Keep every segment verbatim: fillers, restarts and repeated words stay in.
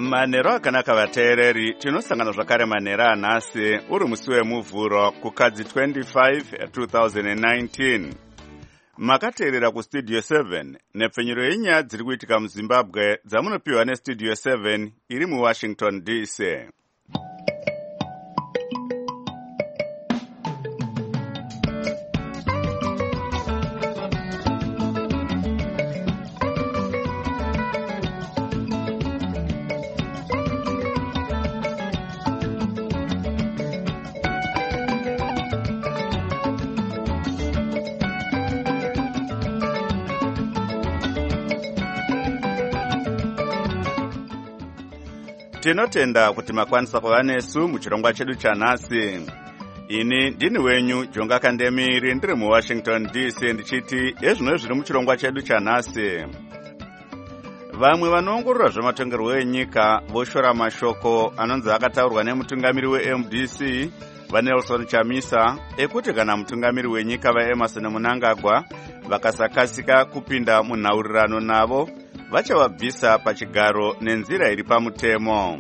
Manero akanaka vateereri, tinosangana zvakare manero anhasi uri musi wemuvhuro kukadzi twenty-five two thousand nineteen. Makateerera kustudio seven nepfenyuro yenyaya dziri kuitika muZimbabwe dzamunopiwa nestudio seven iri muWashington D C. Tinotenda kuti makwanisa kuva nesu muchirongwa chedu chanhasi. Ini ndini wenyu Jonga Kandemiri ndiri muWashington D C ndichiti ezvino zviri muchirongwa chedu chanhasi. Vamwe vanoongorora zvematongerwo enyika voshora mashoko anonzi akataurwa nemutungamiri weM D C vaNelson Chamisa ekuti kana mutungamiri wenyika vaEmerson Mnangagwa vakasakasika kupinda munhaurirano navo vachavabvisa pachigaro nenzira iri pamutemo.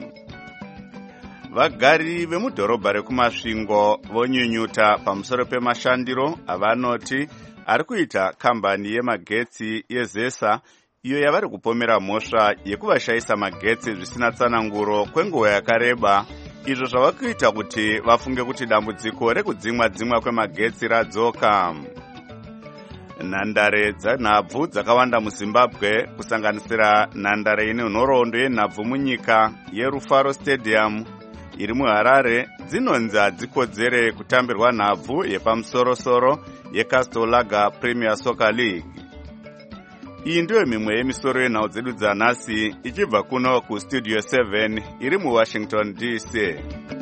Vagari vemudhorobha rekumasvingo vonyunyuta pamusoro pemashandiro avanoti ari kuita kambani yemagetsi yeZESA iyo yavari kupomera mhosva yekuvashayisa magetsi zvisina tsananguro kwenguva yakareba, izvo zvava kuita kuti vafunge kuti dambudziko rekudzimwa dzimwa kwemagetsi radzoka. Nhandare dzenhabvu dzakawanda muZimbabwe kusanganisira nhandare ine nhoroondo yenhabvu munyika yeRufaro Stadium iri muHarare dzinonzi hadzikodzere kutambirwa nhabvu yepamusorosoro yeCastle Lager Premier Soccer League. Iyi ndiyo mimwe yemisoro yenhau dzedu dzanhasi ichibva kuno kustudio seven iri muWashington D C.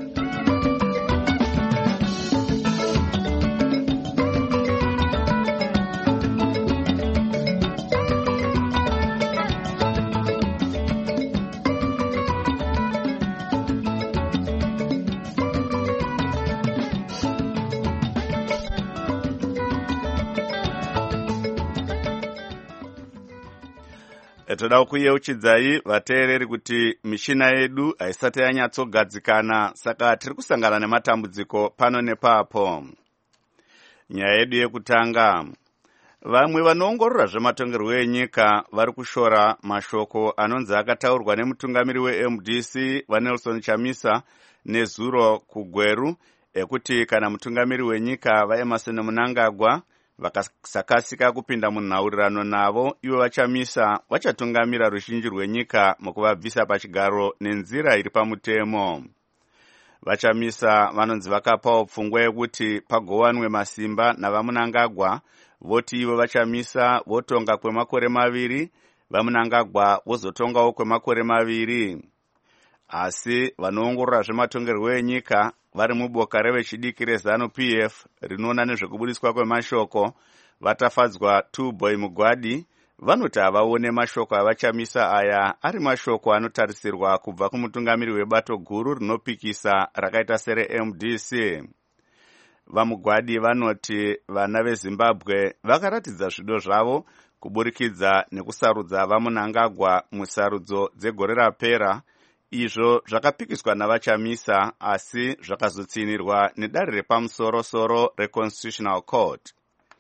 Toda kuyeuchidzai vateereri kuti mishina yedu haisati yanyatsogadzikana, saka tiri kusangana nematambudziko pano nepapo. Nyaya yedu yekutanga, vamwe vanoongorora zvematongerwo enyika vari kushora mashoko anonzi akataurwa nemutungamiri weM D C vaNelson Chamisa nezuro kuGweru ekuti kana mutungamiri wenyika vaEmerson Mnangagwa vakasakasika kupinda munhaurirano navo ivo vaChamisa vachatungamira ruzhinji rwenyika mukuvabvisa pachigaro nenzira iri pamutemo. VaChamisa vanonzi vakapawo pfungwa yekuti pagowanwe masimba navaMnangagwa, voti ivo vaChamisa votonga kwemakore maviri, vaMnangagwa vozotongawo kwemakore maviri. Asi vanoongorora zvematongerwo enyika vari muboka revechidiki reZanu-P F rinoona nezvekubudiswa kwemashoko vatafadzwa two boy Mugwadi vanoti havaone mashoko avaChamisa aya ari mashoko anotarisirwa kubva kumutungamiri webato guru rinopikisa rakaita sereM D C. VaMugwadi vanoti vana veZimbabwe vakaratidza zvido zvavo kuburikidza nekusarudza vaMnangagwa musarudzo dzegore rapera, izvo zvakapikiswa navaChamisa asi zvakazotsinirwa nedare repamusoro-soro reConstitutional Court.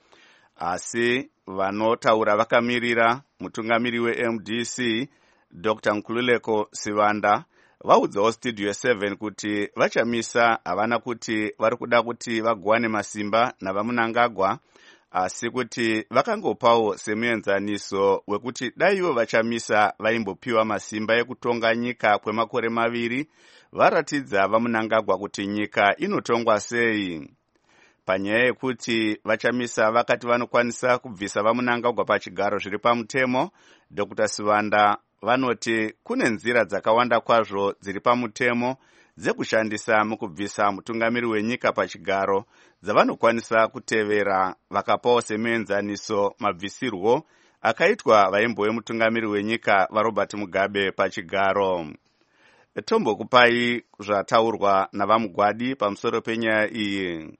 Asi vanotaura vakamirira mutungamiri weM D C Doctor Nkululeko Sivanda vaudzawo studio seven kuti vaChamisa havana kuti vari kuda kuti vagowane masimba navaMnangagwa, asi kuti vakangopawo semuenzaniso wekuti dai ivo vaChamisa vaimbopiwa masimba ekutonga nyika kwemakore maviri, varatidza vaMnangagwa kuti nyika inotongwa sei. Panyaya yekuti vaChamisa vakati vanokwanisa kubvisa vaMnangagwa pachigaro zviri pamutemo, Doctor Sivanda vanoti kune nzira dzakawanda kwazvo dziri pamutemo dzekushandisa mukubvisa mutungamiri wenyika pachigaro dzavanokwanisa kutevera, vakapawo semuenzaniso mabvisirwo akaitwa vaimbo wemutungamiri wenyika vaRobert Mugabe pachigaro. Tombokupai zvataurwa navaMugwadi pamusoro penyaya iyi.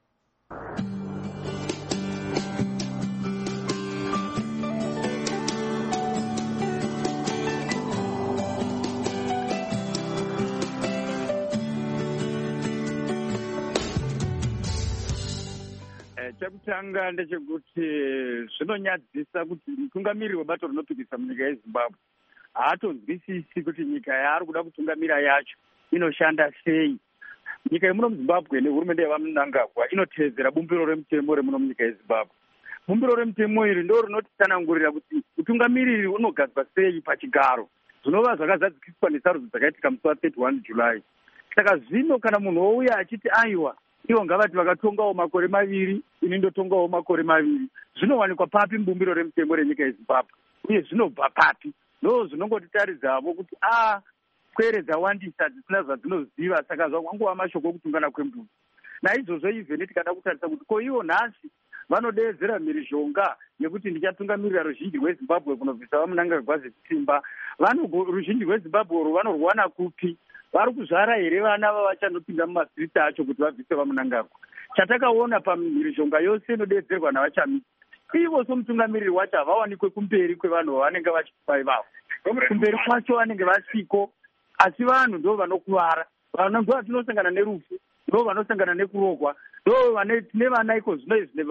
chekutanga ndechekuti zvinonyadzisa kuti mutungamiriri webato rinopikisa munyika yezimbabwe haatonzwisisi kuti nyika yaari kuda kutungamira yacho inoshanda sei. Nyika yemuno muzimbabwe nehurumende yevamunangagwa inotedzera bumbiro remutemo remuno munyika yezimbabwe. Bumbiro remutemo iri ndo rinotitsanangurira kuti utungamiriri unogadzwa sei pachigaro, zvinova zvakazadzikiswa nesarudzo dzakaitika musi wa31 July. Saka zvino kana munhu ouya achiti aiwa ivo ngavati vakatongawo makore maviri ini ndotongawo makore maviri, zvinowanikwa papi mubumbiro remutemo renyika yezimbabwe uye zvinobva papi? Ndo zvinongotitaridzavo kuti a kwere dzawandisa dzisina zvadzinoziva, saka zvangova mashoko okutungana kwembudzi. Naizvozvo ivheni tikada kutarisa kuti ko ivo nhasi vanodeedzera mhirizhonga yekuti ndichatungamirira ruzhinji rwezimbabwe kunobvisa vamunangagwa zvesimba. Ruzhinji rwezimbabwe uru vanorwana kupi? Vari kuzvara here vana vavachanopinda mumasiriti acho kuti vabvise vamunangagwa? Chatakaona pamhirizhonga yose inodeedzerwa navachamisi, ivo somutungamiriri wacho havawanikwe kumberi kwevanhu vavanenge vachipa ivavo. Kumberi kwacho vanenge vasiko, asi vanhu ndo vanokuvara. Nguva tinosangana nerufu, ndo vanosangana nekurogwa, ndo tine vana iko zvino izvi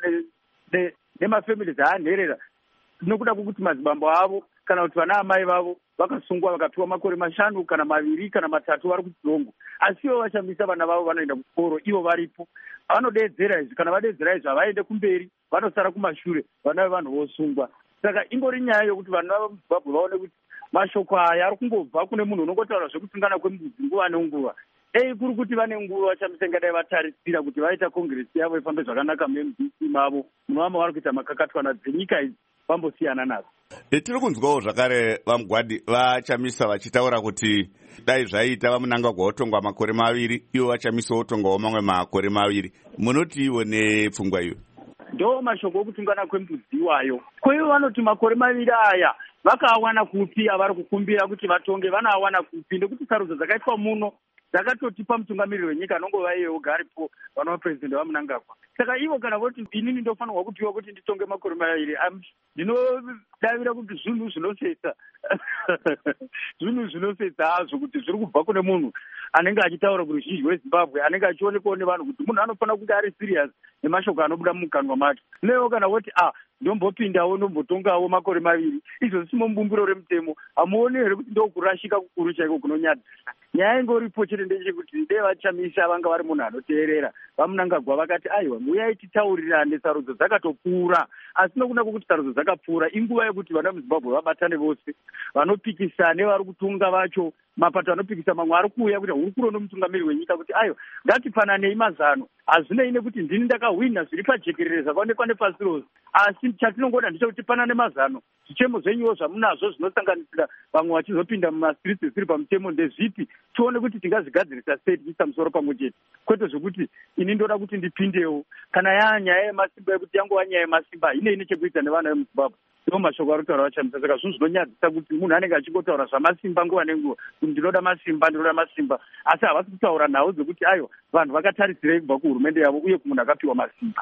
nemafamilies aanherera nokuda kwokuti madzibambo avo kana kuti vana amai vavo vakasungwa vakapiwa makore mashanu kana maviri kana matatu vari kuchilongo, asi ivo vachamisa vana vavo vanoenda kuchikoro, ivo varipo. Vanodeedzera izvi, kana vadeedzera izvi havaende kumberi, vanosara kumashure, vana vevanhu vosungwa. Saka ingori nyaya yokuti vanhu vamuzimbabwe vaone kuti mashoko aya ari kungobva kune munhu unongotaura zvekutungana kwembudzi nguva nenguva. Ei kuri kuti vane nguva vachamisa ingadai vatarisira kuti vaita kongiresi yavo ifambe zvakanaka memudisi mavo, munovama vari kuita makakatanwa dzenyika idzi vambosiyana nazo. Tiri kunzwawo zvakare vamugwadi vachamisa vachitaura kuti dai zvaita vamunangagwa otongwa makore maviri, ivo vachamisa otongwawo mamwe makore maviri. Munoti ivo nepfungwa iyo? Ndo mashoko okutungana kwembudzi iwayo. Ko ivo vanoti makore maviri aya vakaawana kupi avari kukumbira kuti vatonge, vanaawana kupi? Ndekuti sarudzo dzakaitwa muno dzakatotipa mutungamiriri wenyika anongova iye oga aripo, vanova purezidendi vamunangagwa. Saka ivo kana voti inini ndofanirwa kupiwa kuti nditonge makore maviri, ndinodavira kuti zvinhu zvinosetsa zvinhu zvinosetsa hazvo kuti zviri kubva kune munhu anenge achitaura kuruzhinji rwezimbabwe, anenge achionekwawo nevanhu kuti munhu anofanira kunge ari sirias nemashoko anobuda mumukanwa make. Nevo kana voti a ndombopindawo ndombotongawo makore maviri, izvo zvisimo mubumbiro remutemo, hamuoni here kuti ndokurashika kukuru chaiko kunonyadzisa? Nyaya ingoripo chete ndechekuti dei vachamisa vanga vari munhu anoteerera vamunangagwa vakati aiwa uyai titaurirane, sarudzo dzakatopfuura. Asi nokuda kwokuti sarudzo dzakapfuura, inguva yekuti vana muzimbabwe vabatane vose, vanopikisa nevari kutunga vacho, mapato anopikisa mamwe ari kuuya kuti hurukuro nomutungamiriri wenyika kuti aiwa ngatipananei mazano. Hazvinei nekuti ndini ndakahwina zviri pajekerere zvakaonekwa nepasi rose, asi chatinongoda ndechekuti panane mazano. Zvichemo zvenyuwo zvamunazvo zvinosanganisira vamwe vachizopinda mumasiriti zvisiri pamutemo ndezvipi? Tione kuti tingazvigadzirisa sei tichiisa musoro pamwe chete, kwete zvokuti ini ndoda kuti ndipindewo. Kana yaa nyaya yemasimba yekuti yangova nyaya yemasimba hainei nechekuita nevana vemuzimbabwe, ndo mashoko ari kutaura vachamisa. Saka zvinhu zvinonyadzisa kuti munhu anenge achingotaura zvamasimba nguva nenguva kuti ndinoda masimba ndinoda masimba, asi havasi kutaura nhau dzekuti aiwa vanhu vakatarisirei kubva kuhurumende yavo uye kumunhu akapiwa masimba.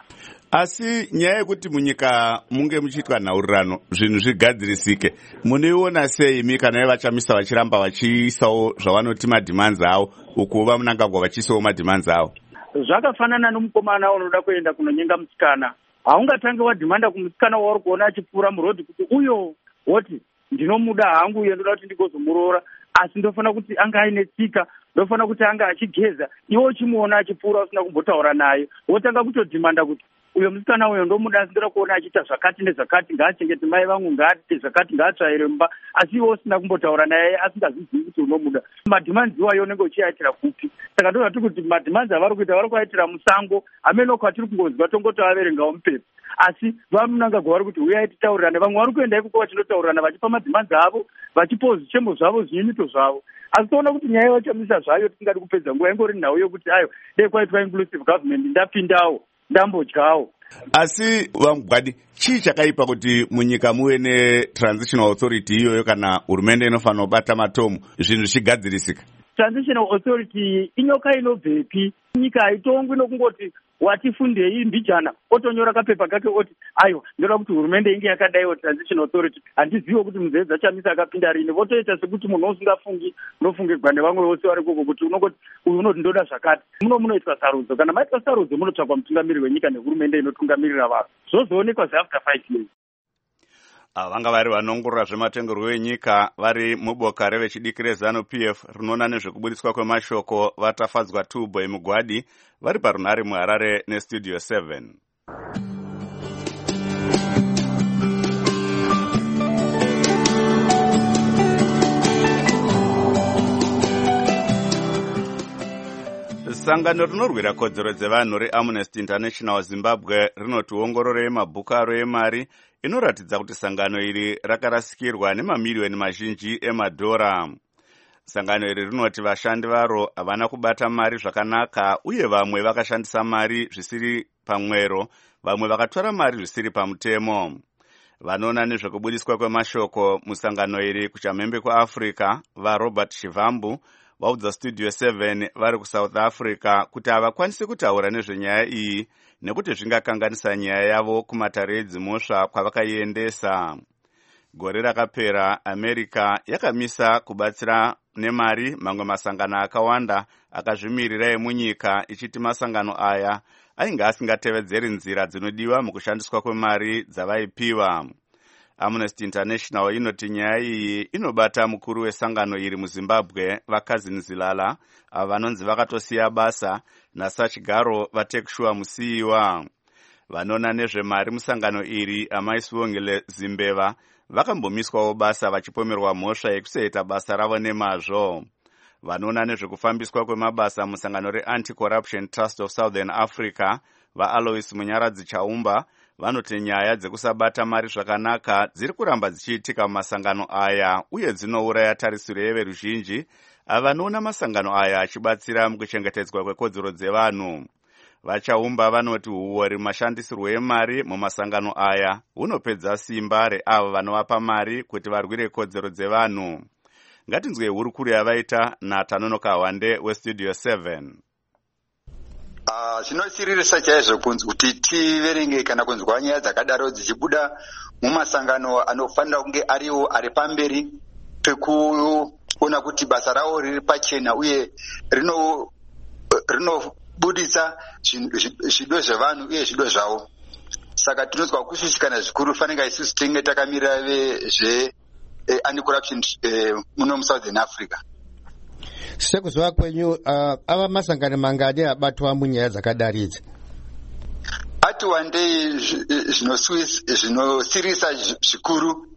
Asi nyaya yekuti munyika munge muchiitwa nhaurirano zvinhu zvigadzirisike, munoiona sei imi kana vachamisa vachiramba vachiisawo zvavanoti madhimanzi avo, uku vamunangagwa vachiisawo madhimanzi avo? Zvakafanana nomukomana unoda kuenda kunonyenga musikana, haungatange wadhimanda kumusikana wauri kuona achipfuura murodhi kuti uyo woti ndinomuda hangu uye ndoda kuti ndigozomuroora, asi ndofanira kuti anga aine tsika, ndofanira kuti anga achigeza, iwe uchimuona achipfuura usina kumbotaura naye, wotanga kutodhimanda kuti uyo musikana uyo ndomuda, asi ndoda kuona achiita zvakati nezvakati, ngaachengete mai vangu, ngaaite zvakati, ngaatsvaire mumba, asi iwe usina kumbotaura naye asingazvizivi kuti unomuda. Madhimanzi iwayo unenge uchiaitira kupi? Saka ndozvati kuti madhimanzi avari kuita vari kuaitira musango, amene kwatiri kungonzwa tongotoaverengawo mupepa, asi vamunangagwa vari kuti uyai titaurirane. Vamwe vari kuenda ikoko vachindotaurirana vachipa madhimanzi avo, vachipawo zvichemo zvavo, zvinyimito zvavo. Asi toona kuti nyaya yavachamisa zvayo tisingadi kupedza nguva, ingori nhau yokuti ayo dei kwaitwa inclusive government, ndapindawo ndambodyawo. Asi vamugwadi, chii chakaipa kuti munyika muve netransitional authority iyoyo kana hurumende inofanira kubata matomu zvinhu zvichigadzirisika? Transitional authority inyoka inobvepi? Nyika haitongwi nokungoti wati fundei mbijana otonyora kapepa kake oti aiwa ndoda kuti hurumende inge yakadaiwo transition authority handizivo kuti mudzedza chamisa akapinda rini votoita sekuti munhu usingafungi unofungirwa nevamwe vose vari koko kuti unongoti uyu unoti ndoda zvakati muno munoitwa sarudzo kana maitwa sarudzo munotsvakwa mutungamiriri wenyika nehurumende inotungamirira vanhu zvozoonekwa seafter five years. Vanga vari vanongorora zvematongerwo enyika vari muboka revechidiki reZANU-P F rinoona nezvekubudiswa kwemashoko vatafadzwa Tuboy Mugwadi vari parunhare muHarare nestudio seven. Sangano rinorwira kodzero dzevanhu reAmnesty International Zimbabwe rinoti ongororo yemabhuku aro emari inoratidza kuti sangano iri rakarasikirwa nemamiliyoni mazhinji emadhora. Sangano iri rinoti vashandi varo havana kubata mari zvakanaka uye vamwe vakashandisa mari zvisiri pamwero, vamwe vakatora mari zvisiri pamutemo. Vanoona nezvekubudiswa kwemashoko musangano iri kuchamhembe kwaAfrica vaRobert Chivambu vaudza studio seven vari kuSouth Africa kuti havakwanisi kutaura nezvenyaya iyi nekuti zvingakanganisa nyaya yavo kumatare edzimhosva kwavakaiendesa. Gore rakapera America yakamisa kubatsira nemari mamwe masangano akawanda akazvimirira emunyika ichiti masangano aya ainge asingatevedzeri nzira dzinodiwa mukushandiswa kwemari dzavaipiwa. Amnesty International inoti nyaya iyi inobata mukuru wesangano iri muZimbabwe vaKazini Zilala ava vanonzi vakatosiya basa naSachigaro Vatekshua musiiwa. Vanoona nezvemari musangano iri amaiswongele Zimbeva vakambomiswawo basa vachipomerwa mhosva yekusaita basa ravo nemazvo. Vanoona nezvekufambiswa kwemabasa musangano reAnti-Corruption Trust of Southern Africa vaAlois Munyaradzi Chaumba vanoti nyaya dzekusabata mari zvakanaka dziri kuramba dzichiitika mumasangano aya uye dzinouraya tarisiro yeveruzhinji avanoona masangano aya achibatsira mukuchengetedzwa kwekodzero dzevanhu. Vachaumba vanoti huori mashandisirwo emari mumasangano aya hunopedza simba reavo vanovapa mari kuti varwire kodzero dzevanhu. Ngatinzwe hurukuru yavaita naTanonoka Wande westudio seven. Zvinosiririsa chaizvo kunzi kuti tiverenge kana kunzwa nyaya dzakadaro dzichibuda mumasangano anofanira kunge ariwo ari pamberi pekuona kuti basa rawo riri pachena uye rino rinobudisa zvido zvevanhu uye zvido zvavo. Saka tinonzwa kushushikana zvikuru fanira isusu tinge takamirira vezve anti-corruption muno muSouthern Africa. Sekuziva kwenyu uh, ava masangano mangani abatwa munyaya dzakadaridzi? Ati wandei zvinosirisa zvikuru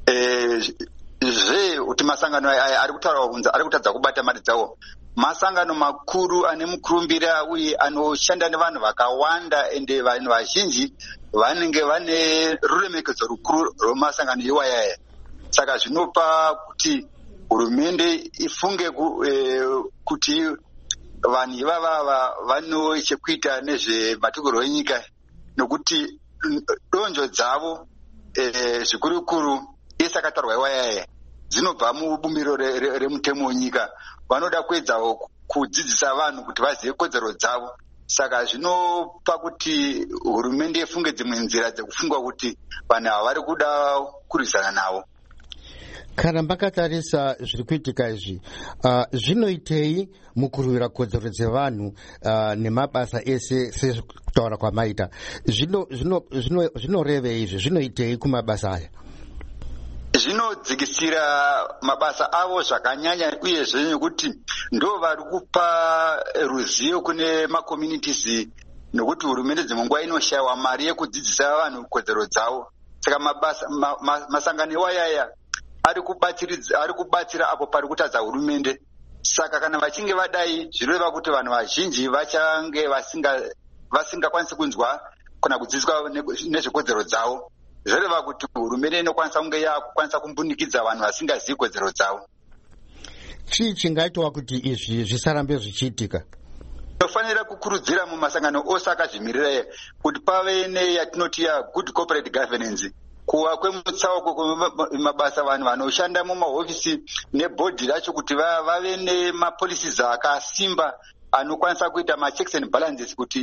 zve kuti masangano aya ari kutaura kunzi ari kutadza kubata mari dzawo. Masangano makuru ane mukurumbira uye anoshanda nevanhu vakawanda ende vanhu vazhinji vanenge vane ruremekedzo rukuru rwemasangano iwaya. Saka zvinopa kuti hurumende ifunge kuti vanhu ivava vano chekuita nezvematongerwo enyika nokuti donzvo dzavo zvikurukuru ese akatarwa iwaya dzinobva mubumbiro remutemo wenyika. Vanoda kuedzawo kudzidzisa vanhu kuti vazive kodzero dzavo. Saka zvinopa kuti hurumende ifunge dzimwe nzira dzekufungwa kuti vanhu ava vari kuda kurwisana navo. Kana makatarisa zviri kuitika izvi, uh, zvinoitei mukurwira kodzero dzevanhu uh, nemabasa ese sekutaura kwamaita? Zvinorevei izvi? Zvinoitei kumabasa aya? Zvinodzikisira mabasa avo zvakanyanya uyezve nekuti ndo vari kupa ruzivo kune macommunities nokuti hurumende dzimwe nguva inoshayiwa mari yekudzidzisa vanhu kodzero dzavo. Saka mabasa ma, ma, masangano iwayaya ari kubatsira apo pari kutadza hurumende. Saka kana vachinge vadai zvireva kuti vanhu vazhinji vachange vasingakwanisi kunzwa kana kudzidziswa nezvekodzero dzavo. Zvireva kuti hurumende inokwanisa kunge yakukwanisa kumbunikidza vanhu vasingazivi kodzero dzavo. Chii chingaitwa kuti izvi zvisarambe zvichiitika? Tinofanira kukurudzira mumasangano ose akazvimirira kuti pave neyatinoti ya good corporate governance, kuwa kwemutsauko kwemabasa vanhu vanoshanda mumahofisi nebhodhi racho kuti vave nemapolicies akasimba anokwanisa kuita machecks and balances kuti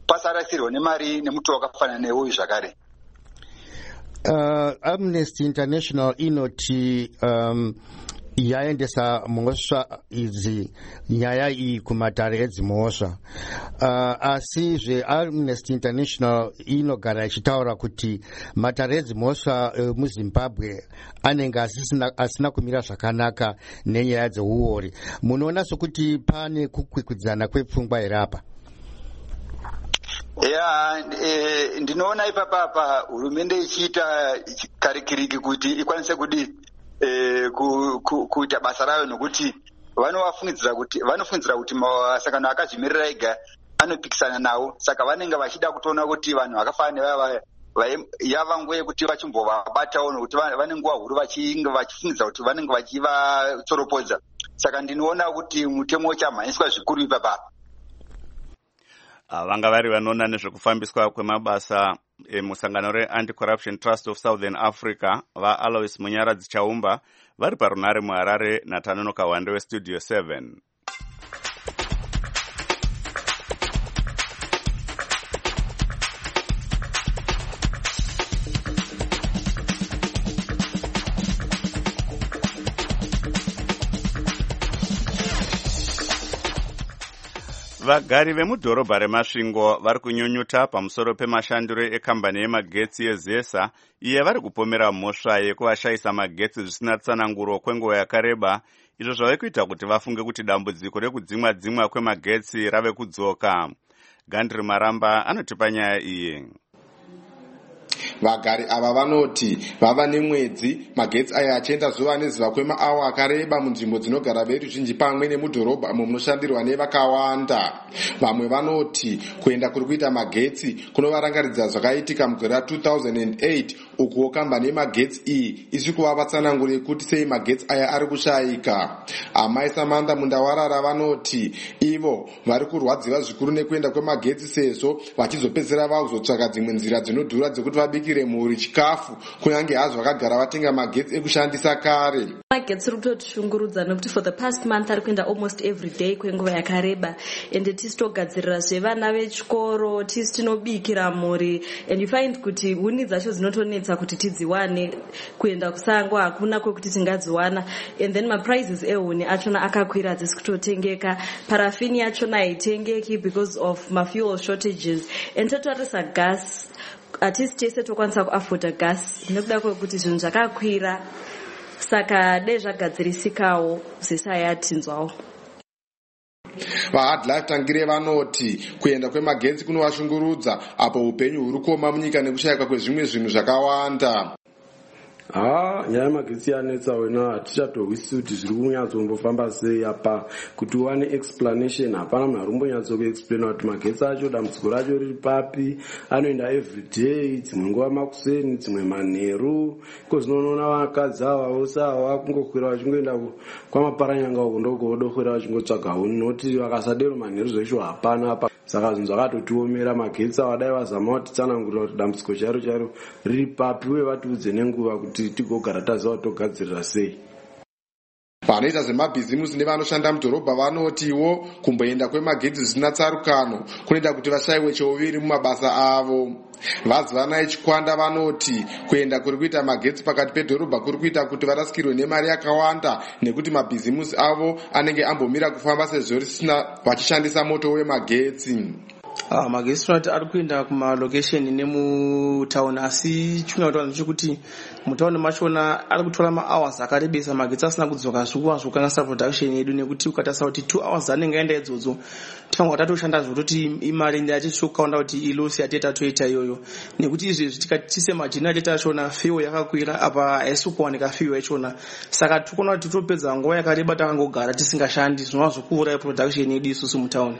pasarasirwa nemari nemuti wakafanana neuyu zvakare. Uh, Amnesty International inoti um, yaendesa mhosva idzi nyaya iyi kumatare edzimhosva uh, asi zve Amnesty International inogara ichitaura kuti matare edzimhosva uh, muZimbabwe anenge asisina, asina kumira zvakanaka nenyaya dzeuori. Munoona sokuti pane kukwikwidzana kwepfungwa here apa? Ya, e, ndinoona ipapapa hurumende ichiita karikiriki kuti ikwanise kudi e, ku, ku, kuita basa rayo, nokuti vanofungidzira kuti vanofungidzira kuti masangano akazvimirira ega anopikisana nawo, saka vanenge vachida kutoona kuti vanhu vakafanira yava nguva yekuti vachimbovabatawo, nokuti vane nguva huru vachifungidzira kuti vanenge vachivatsoropodza. Saka ndinoona kuti mutemo uchamhanyiswa zvikuru ipapapa. Vanga vari vanoona nezvekufambiswa kwemabasa emusangano re-Anti-Corruption Trust of Southern Africa vaAlois Munyaradzi Chaumba vari parunare muHarare naTanono Kawande weStudio seven. Vagari vemudhorobha reMasvingo vari kunyunyuta pamusoro pemashandiro ekambani yemagetsi yeZESA iye vari kupomera mhosva yekuvashayisa magetsi zvisina tsananguro kwenguva yakareba, izvo zvave kuita kuti vafunge kuti dambudziko rekudzimwa dzimwa kwemagetsi rave kudzoka. Gandri Maramba anotipa nyaya iyi. Vagari ava vanoti vava nemwedzi magetsi aya achienda zuva nezuva kwemaawa akareba munzvimbo dzinogara veruzhinji pamwe nemudhorobha munoshandirwa nevakawanda. Vamwe vanoti kuenda kuri kuita magetsi kunovarangaridza zvakaitika mugore ra two thousand eight ukuwo kambani yemagetsi iyi isi kuvapa tsananguro yekuti sei magetsi aya ari kushayika. Amai Samantha Mundawarara vanoti ivo vari kurwadziwa zvikuru nekuenda kwemagetsi sezvo vachizopedzera vakuzotsvaka dzimwe nzira dzinodhura dzekuti vabikire mhuri chikafu kunyange hazvo vakagara vatenga magetsi ekushandisa kare. Magetsi ari kutotishungurudza nokuti for the past month ari kuenda almost every day kwenguva yakareba, ende tisi togadzirira zvevana vechikoro, tisi tinobikira mhuri, and you find kuti huni dzacho dzinotonetsa kuti tidziwane, kuenda kusango hakuna kwekuti tingadziwana, and then maprizes ehuni achona akakwira dzisi kutotengeka, parafini yachona haitengeki because of mafuel shortages, and totarisa gas atisi tese tokwanisa kuafforda gas nekuda kwekuti zvinhu zvakakwira, saka dai zvagadzirisikawo ZESA yatinzwawo. VaHardlife Tangire vanoti kuenda kwemagetsi kunovashungurudza apo upenyu huri kuoma munyika nekushayika kwezvimwe zvinhu zvakawanda. Ah, nyaya yemagetsi yanetsa wena hatichatorwisisi kuti zviri kunyatsombombofamba sei apa, kuti uwane explanation hapana munhu ari kumbonyatso kuexplaina kuti magetsi acho dambudziko racho riri papi, anoenda everyday, dzimwe nguva makuseni, dzimwe manheru, iko zvinoona vakadzi ava vose ava kungokwira vachingoenda kwamaparanyanga uko ndokovodokwira vachingotsvaga huni, noti vakasadero manheru zvacho hapana apa. Saka zvinhu zvakatotiomera, magetsi avadai vazama kuti tsanangurira kuti dambudziko charo charo riri papi uye vatiudze nenguva kuti tigogara taziva kuti togadzirira sei. Vanoita zvemabhizimusi nevanoshanda mudhorobha vanotiwo kumboenda kwemagetsi zvisina tsarukano kunoita kuti vashayiwe cheuviri mumabasa avo. Vazivanai Chikwanda vanoti kuenda kuri kuita magetsi pakati pedhorobha kuri kuita kuti varasikirwe nemari yakawanda nekuti mabhizimusi avo anenge ambomira kufamba sezvo risina vachishandisa moto wemagetsi. Ah, magetsi tunati ari kuenda kumalokesheni nemutauni, asi chimwe kutaura ndechekuti mutauni machona ari kutora mahours akarebesa magetsi asina kudzoka zvikuva zvokanasa production yedu, nekuti ukatarisa kuti two hours anenge aenda idzodzo tanga tatoshanda zvototi imari ndi yatitokaunda kuti ilosi yateta toita iyoyo, nekuti izvezvi tikatise majenereta achona fuel yakakwira apa haisi kuwanika fuel yachona, saka tikuona kuti topedza nguva yakareba takangogara tisingashandi, zvinova zvokuuraya production yedu isusu mutauni.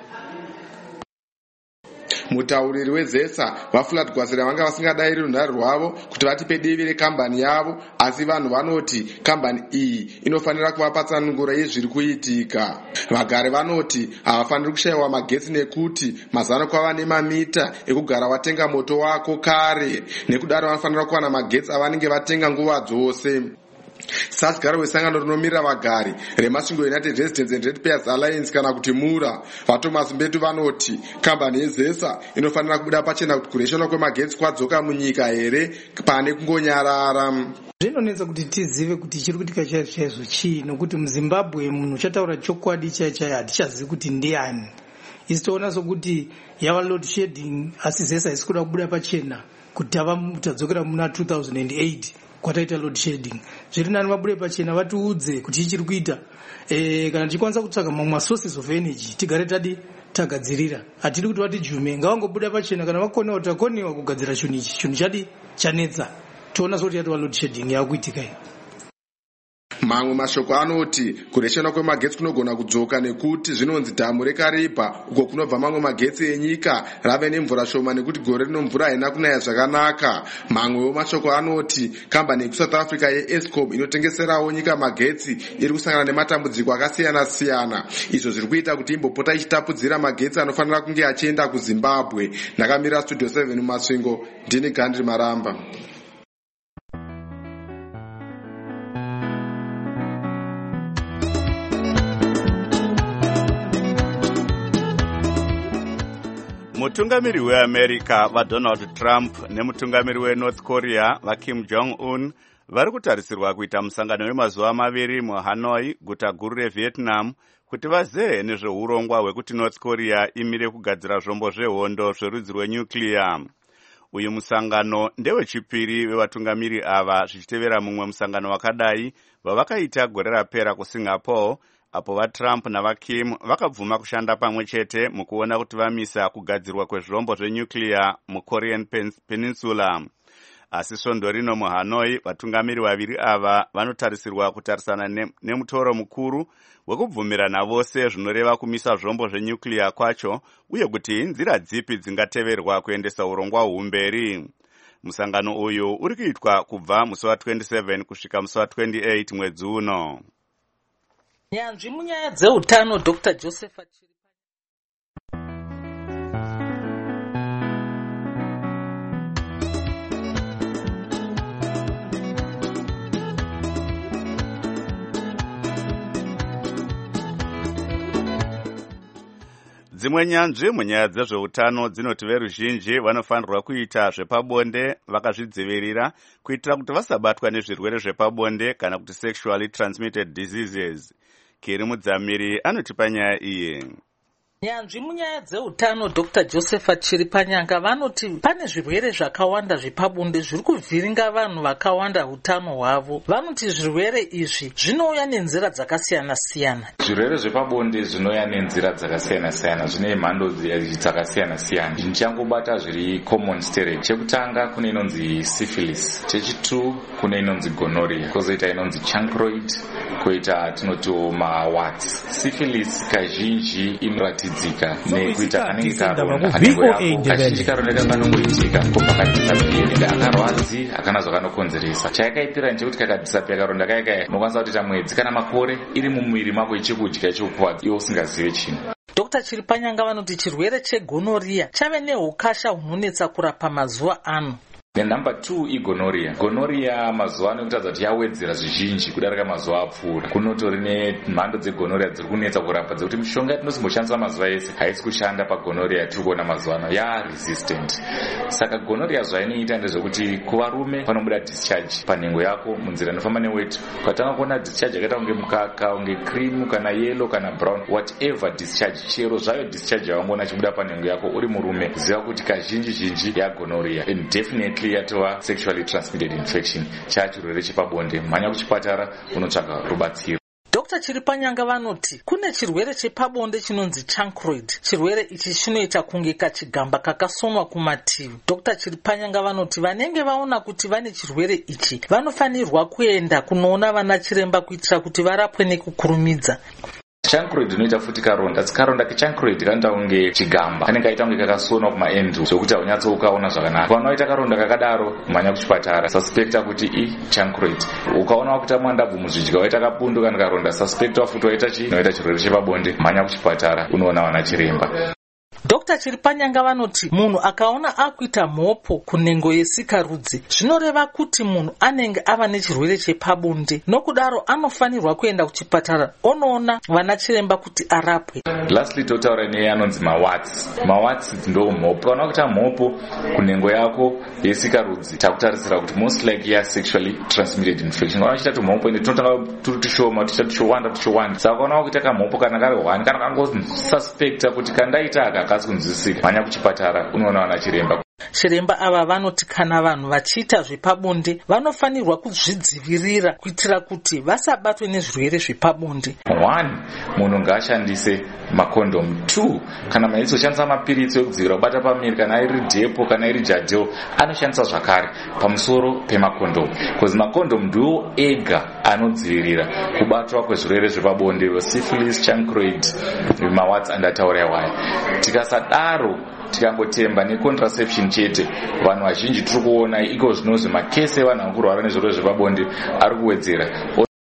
Mutauriri weZESA vaFlat Gwasira vanga vasingadayiri runhare rwavo kuti vatipe divi rekambani yavo, asi vanhu vanoti kambani iyi inofanira kuvapa tsananguro yezviri kuitika. Vagari vanoti havafaniri kushayiwa magetsi nekuti mazano kwava nemamita ekugara watenga moto wako kare, nekudaro vanofanira kuwana magetsi avanenge vatenga nguva dzose. sasigaro wesangano rinomirira vagari remasvingo United Residents and Ratepayers Alliance kana kuti mura vaThomas Mbetu vanoti kambani yezesa inofanira kubuda pachena kuti kureshona kwemagetsi kwadzoka munyika here pane kungonyarara. Zvinonetsa kuti tizive kuti chiri kuitika chaizvo chaizvo chii, nokuti muZimbabwe munhu uchataura chokwadi chaiyo chaiyo hatichazivi kuti ndiani. Isi toona sokuti yava load shedding asi zesa isi kuda kubuda pachena kuti tadzokera muna two thousand eight kwataita load shedding. Zviri nani vabude pachena vatiudze kuti ichiri kuita eh kana tichikwanisa kutsvaka mamwe sources of energy tigare tadi tagadzirira. Hatiri kuti vati jume ngavangobuda pachena kana vakonewa takonewa kugadzira chinhu ichi chinhu chadi chanetsa toona soti yatova load shedding yakuitika. Mamwe mashoko anoti kureshana kwemagetsi kunogona kudzoka nekuti zvinonzi dhamu reKariba uko kunobva mamwe magetsi enyika rave nemvura shoma nekuti gore rino mvura haina kunaya zvakanaka. Mamwewo mashoko anoti kambani yekuSouth Africa yeEskom inotengeserawo nyika magetsi iri kusangana nematambudziko akasiyana siyana, izvo zviri kuita kuti imbopota ichitapudzira magetsi anofanira kunge achienda kuZimbabwe. Ndakamira Studio seven mumasvingo, ndini Gandhi Maramba. Mutungamiri weAmerica vaDonald Trump nemutungamiri weNorth Korea vaKim Jong-un vari kutarisirwa kuita musangano wemazuva maviri muHanoi, guta guru reVietnam, kuti vazehe nezveurongwa hwekuti North Korea imire kugadzira zvombo zvehondo zverudzi rwenyuclear. Uyu musangano ndewechipiri wevatungamiri ava zvichitevera mumwe musangano wakadai vavakaita gore rapera kuSingapore, apo vaTrump navaKim vakabvuma kushanda pamwe chete mukuona kuti vamisa kugadzirwa kwezvombo zvenyuclear muKorean Peninsula. Asi svondo rino muHanoi vatungamiri vaviri ava vanotarisirwa kutarisana ne, nemutoro mukuru wekubvumirana vose zvinoreva kumisa zvombo zvenyuclear kwacho uye kuti nzira dzipi dzingateverwa kuendesa urongwa humberi. Musangano uyu uri kuitwa kubva musi wa twenty-seven kusvika musi wa twenty-eight mwedzi uno. Nyanzvi munyaya dzeutano Doctor Joseph Dzimwe nyanzvi munyaya dzezveutano dzinoti veruzhinji vanofanirwa kuita zvepabonde vakazvidzivirira kuitira kuti vasabatwa nezvirwere zvepabonde kana kuti sexually transmitted diseases. Kiri Mudzamiri anotipa nyaya iyi. Nyanzvi munyaya dzeutano Doctor Joseph Chiripanyanga vanoti pane zvirwere zvakawanda zvepabonde zviri kuvhiringa vanhu vakawanda utano hwavo. Vanoti zvirwere izvi zvinouya nenzira dzakasiyana siyana. Zvirwere zvepabonde zvinouya nenzira dzakasiyana siyana, zvine mhando dzakasiyana siyana. Ndichangobata zviri common stereotype. Chekutanga kune inonzi syphilis, chechitu kune inonzi gonorrhea, kozoita inonzi chancroid, koita tinoti mawarts. Syphilis kazhinji inorati dzika nekuita kanenge karonda kanenge yako kazhinji karonda kanongoitika kopakati tapirira akarwadzi akana zvakanokonzeresa. Chayakaipira ndechekuti kakadisapira karonda kaya kaya unokwanisa kutoita mwedzi kana makore iri mumwiri mako ichikudya ichikuwadza iwe usingazive chinhu. Doctor Chiripanyanga vanoti chirwere chegonorrhea chave neukasha hunonetsa kurapa mazuva ano. Number two igonorrhea. Gonorrhea mazuva ano kutaridza kuti yawedzera zvizhinji kudarika mazuva apfuura. Kunotori nemhando dzegonorrhea dziri kunetsa kurapa dzekuti mishonga yatinozimboshandisa mazuva ese haisi kushanda pagonorrhea yatiri kuona mazuva ano, yaresistant. Saka gonorrhea zvainoita ndezvekuti kuvarume panobuda discharge panhengo yako munzira inofamba neweti. Ukatanga kuona discharge yakaita kunge mukaka, kunge cream kana yellow kana brown, whatever discharge, chero zvayo discharge yawangoona chibuda panhengo yako uri murume, ziva kuti kazhinji zhinji yagonorrhea. And definitely yatova sexually transmitted infection, chachirwere chepabonde. Mhanya kuchipatara unotsvaka rubatsiro. Doctor Chiripanyanga vanoti kune chirwere chepabonde chinonzi chancroid. Chirwere ichi chinoita kunge kachigamba kakasonwa kumativi. Doctor Chiripanyanga vanoti vanenge vaona kuti vane chirwere ichi vanofanirwa kuenda kunoona vana chiremba kuitira kuti varapwe nekukurumidza. Chancroid inoita futi karonda. Karonda kechancroid kanoita kunge chigamba, kanenge kaita kunge kakasonwa kumaendu zvokuti haunyatso ukaona zvakanaka. Kana waita karonda kakadaro mhanya kuchipatara, suspecta kuti i chancroid. Ukaona wakuta mwandabvu muzvidya, waita kapundu kana karonda, suspecta futi waita chi, unoita chirwere chepabonde, mhanya kuchipatara unoona vana chiremba. Dr Chiripanyanga vanoti munhu akaona akuita mhopo kunhengo yesikarudzi zvinoreva kuti munhu anenge ava nechirwere chepabonde, nokudaro anofanirwa kuenda kuchipatara onoona vana chiremba kuti arapwe. Lastly, totaura neye anonzi mawatsi. Mawatsi ndo mhopo. Kana kuita mhopo kunhengo yako yesikarudzi, takutarisira kuti most likely ya sexually transmitted infection. Kana kuita mhopo ende tinotanga turi tushoma tichita tuchiwanda tuchiwanda. Saka kana kuita kamhopo kana kari one kana kangozi suspecta kuti kandaita akakasi kunzwisika, mhanya kuchipatara unoona vana chiremba. Chiremba ava vanoti kana vanhu vachiita zvepabonde vanofanirwa kuzvidzivirira kuitira kuti vasabatwe nezvirwere zvepabonde. One, munhu ngaashandise makondomu. Two, kana maizoshandisa mapiritsi ekudzivirira kubata pamiri, kana iri depo kana iri jadel, anoshandisa zvakare pamusoro pemakondomu, because makondomu ndiwo ega anodzivirira kubatwa kwezvirwere zvepabonde, syphilis, chancroid, mawatsi andataura iwaya. Tikasadaro tikangotemba necontraception chete, vanhu vazhinji tiri kuona iko zvinozvi makese evanhu vari kurwara nezvirwere zvepabonde ari kuwedzera.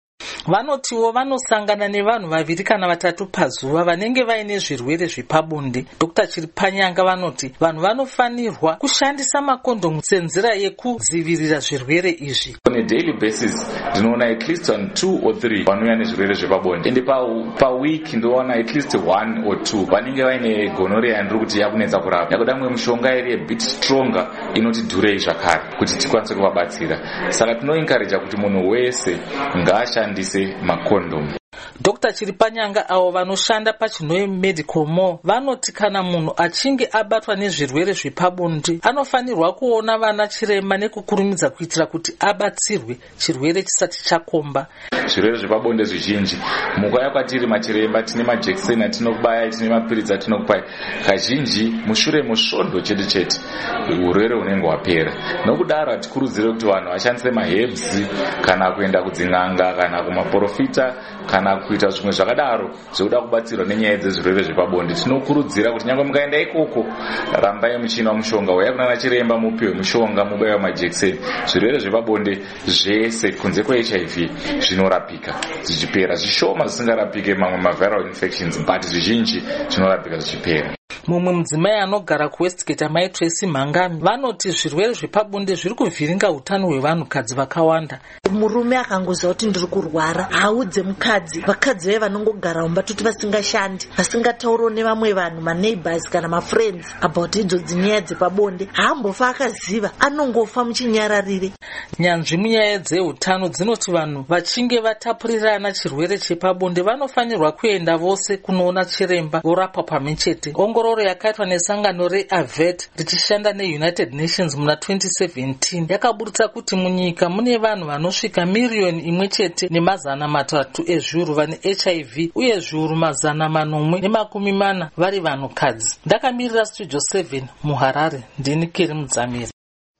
Vanotiwo vanosangana nevanhu vaviri kana vatatu pazuva vanenge vaine zvirwere zvepabonde. Dr Chiripanyanga vanoti vanhu vanofanirwa kushandisa makondomu senzira yekudzivirira zvirwere izvi. On a daily basis ndinoona at least on two or three vanouya nezvirwere zvepabonde, ende pa week ndinoona at least one or two vanenge vaine gonorrhea ndiri kuti yakunetsa kurapa, yakuda mwe mishonga iri a bit stronger inoti dhurei zvakare kuti tikwanise kuvabatsira. Saka tinoencourage kuti munhu wese ngaashandise makondomu. Dr Chiripanyanga avo vanoshanda pachinoi Medical Mall vanoti kana munhu achinge abatwa nezvirwere zvepabonde anofanirwa kuona vana chiremba nekukurumidza kuitira kuti abatsirwe chirwere chisati chakomba. Zvirwere zvepabonde zvizhinji mukauya kwatiri machiremba tine majekiseni atinokubaya, tine mapiritsi atinokubaya, kazhinji mushure musvondo chete chete urwere hunenge hwapera. Nokudaro hatikurudzire kuti vanhu vashandise maherbs kana kuenda kudzin'anga kana kumaprofita kana kuita zvimwe zvakadaro zvekuda kubatsirwa nenyaya dzezvirwere zvepabonde. Tinokurudzira kuti nyangwe mukaenda ikoko rambai muchina mushonga, uyai kunana chiremba mupiwe mushonga, mubaiwe majekiseni. Zvirwere zvepabonde zvese kunze kwe-H I V zvinorapika zvichipera, zvishoma zvisingarapike mamwe ma-viral infections, but zvizhinji zvinorapika zvichipera. Mumwe mudzimai anogara kuWestgate amai Tracy Mangami vanoti zvirwere zvepabonde zviri kuvhiringa utano hwevanhukadzi vakawanda. Murume akangoziva kuti ndiri kurwara, haudze mukadzi, vakadzi vaya vanongogara mumba toti vasingashandi, vasingataurawo nevamwe vanhu, maneighbors kana mafriends about idzodzi nyaya dzepabonde, haambofa akaziva, anongofa muchinyararire. Nyanzvi munyaya dzeutano dzinoti vanhu vachinge vatapurirana chirwere chepabonde vanofanirwa kuenda vose kunoona chiremba vorapwa pamwe chete. Ongororo yakaitwa nesangano reAVET richishanda neUnited Nations muna twenty seventeen yakaburitsa kuti munyika mune vanhu vanosvika miriyoni imwe chete nemazana matatu ezviuru vane H I V uye zviuru mazana manomwe nemakumi mana vari vanhukadzi. Ndakamirira Studio seven muHarare, ndini Kiri Mudzamiri.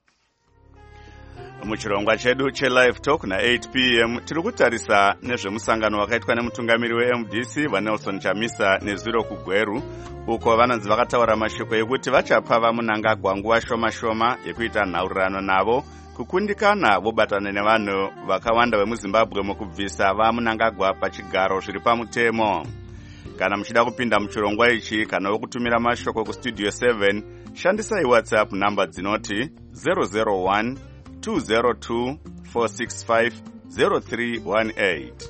Muchirongwa chedu che-Live Talk na eight p m tiri kutarisa nezvemusangano wakaitwa nemutungamiri we-M D C vaNelson Chamisa nezuro kuGweru, uko vanonzi vakataura mashoko ekuti vachapa vaMunangagwa nguva shoma shoma yekuita nhaurirano navo kukundikana vobatana nevanhu vakawanda vemuZimbabwe mukubvisa vaMunangagwa pachigaro zviri pamutemo. Kana muchida kupinda muchirongwa ichi kana wokutumira mashoko kustudio seven, shandisai WhatsApp namba dzinoti zero zero one two zero two four six five zero three one eight.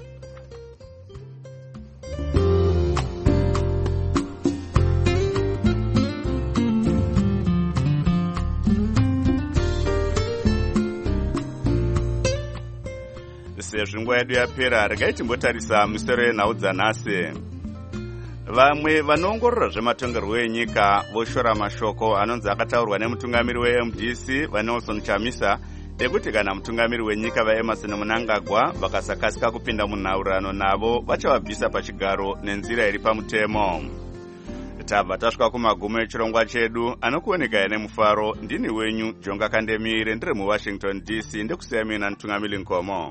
Sezvo nguva yedu yapera, regai timbotarisa misoro yenhau dzanhasi. Vamwe vanoongorora zvematongerwo enyika voshora mashoko anonzi akataurwa nemutungamiri we-M D C vaNelson Chamisa ekuti kana mutungamiri wenyika vaEmmerson Mnangagwa vakasakasika kupinda munhaurirano navo vachavabvisa pachigaro nenzira iri pamutemo. Tabva tasvika kumagumo echirongwa chedu, anokuoneka nemufaro. Ndini wenyu Jonga Kandemire, ndiri muWashington D C, ndikusiya mina Ntungamiri Nkomo.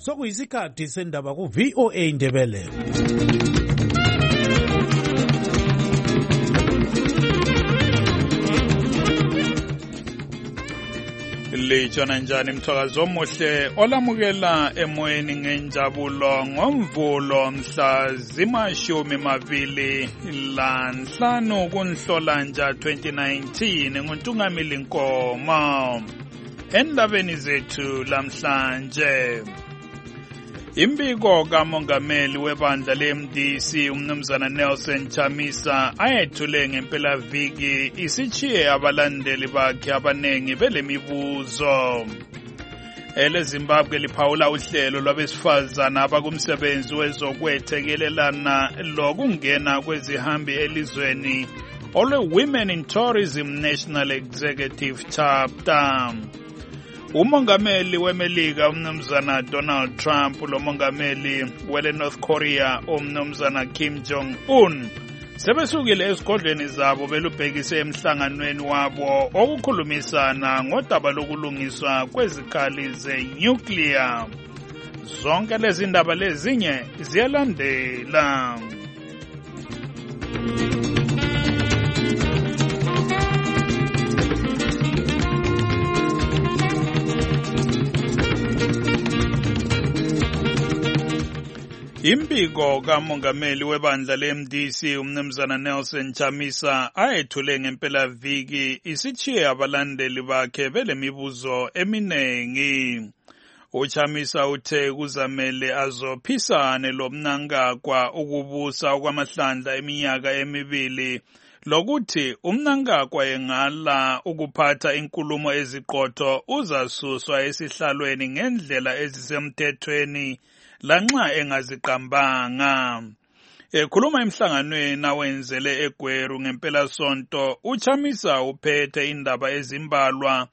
sokuyisikhathi sendaba ku-V O A Ndebele. Lijona njani mthakazo omuhle olamukela emoyeni ngenjabulo ngomvulo mhla zimashumi mabili lanhlanu kunhlolanja twenty nineteen nguNtungamili Nkomo. Endabeni zethu lamhlanje, imbiko kamongameli webandla le-M D C umnumzana Nelson Chamisa ayethule ngempelaviki isitshiye abalandeli bakhe abanengi belemibuzo. EleZimbabwe liphawula uhlelo lwabesifazana abakumsebenzi wezokwethekelelana lokungena kwezihambi elizweni olwe-Women in Tourism National Executive Chapter. Umongameli weMelika umnumzana Donald Trump lomongameli wele North Korea umnumzana Kim Jong-un sebesukile esigodlweni zabo belubhekise emhlanganweni wabo okukhulumisana ngodaba lokulungiswa kwezikhali ze-nuclear. Zonke lezi ndaba lezinye ziyalandela. Imbiko kamongameli webandla le-M D C umnumzana Nelson Chamisa ayethule ngempelaviki isitshiye abalandeli bakhe belemibuzo eminengi. UChamisa uthe kuzamele azophisane lomnankagwa ukubusa okwamahlandla eminyaka emibili lokuthi umnankagwa engala ukuphatha inkulumo eziqotho uzasuswa esihlalweni ngendlela ezisemthethweni lanxa engaziqambanga. Ekhuluma emhlanganweni awenzele eGweru ngempelasonto, uChamisa uphethe indaba ezimbalwa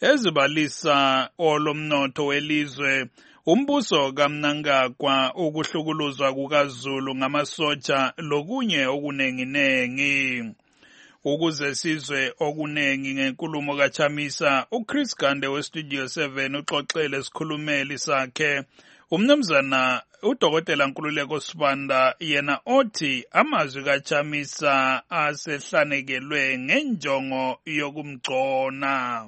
ezibalisa olomnotho welizwe, umbuso kaMnangagwa, ukuhlukuluzwa kukaZulu ngamasotsha lokunye okunenginengi. Ukuze sizwe okunengi ngenkulumo kaChamisa, uChris Gande weStudio seven uxoxele esikhulumeli sakhe umnumzana uDokotela Nkululeko Sibanda, yena othi amazwi kaChamisa asehlanekelwe ngenjongo yokumgcona.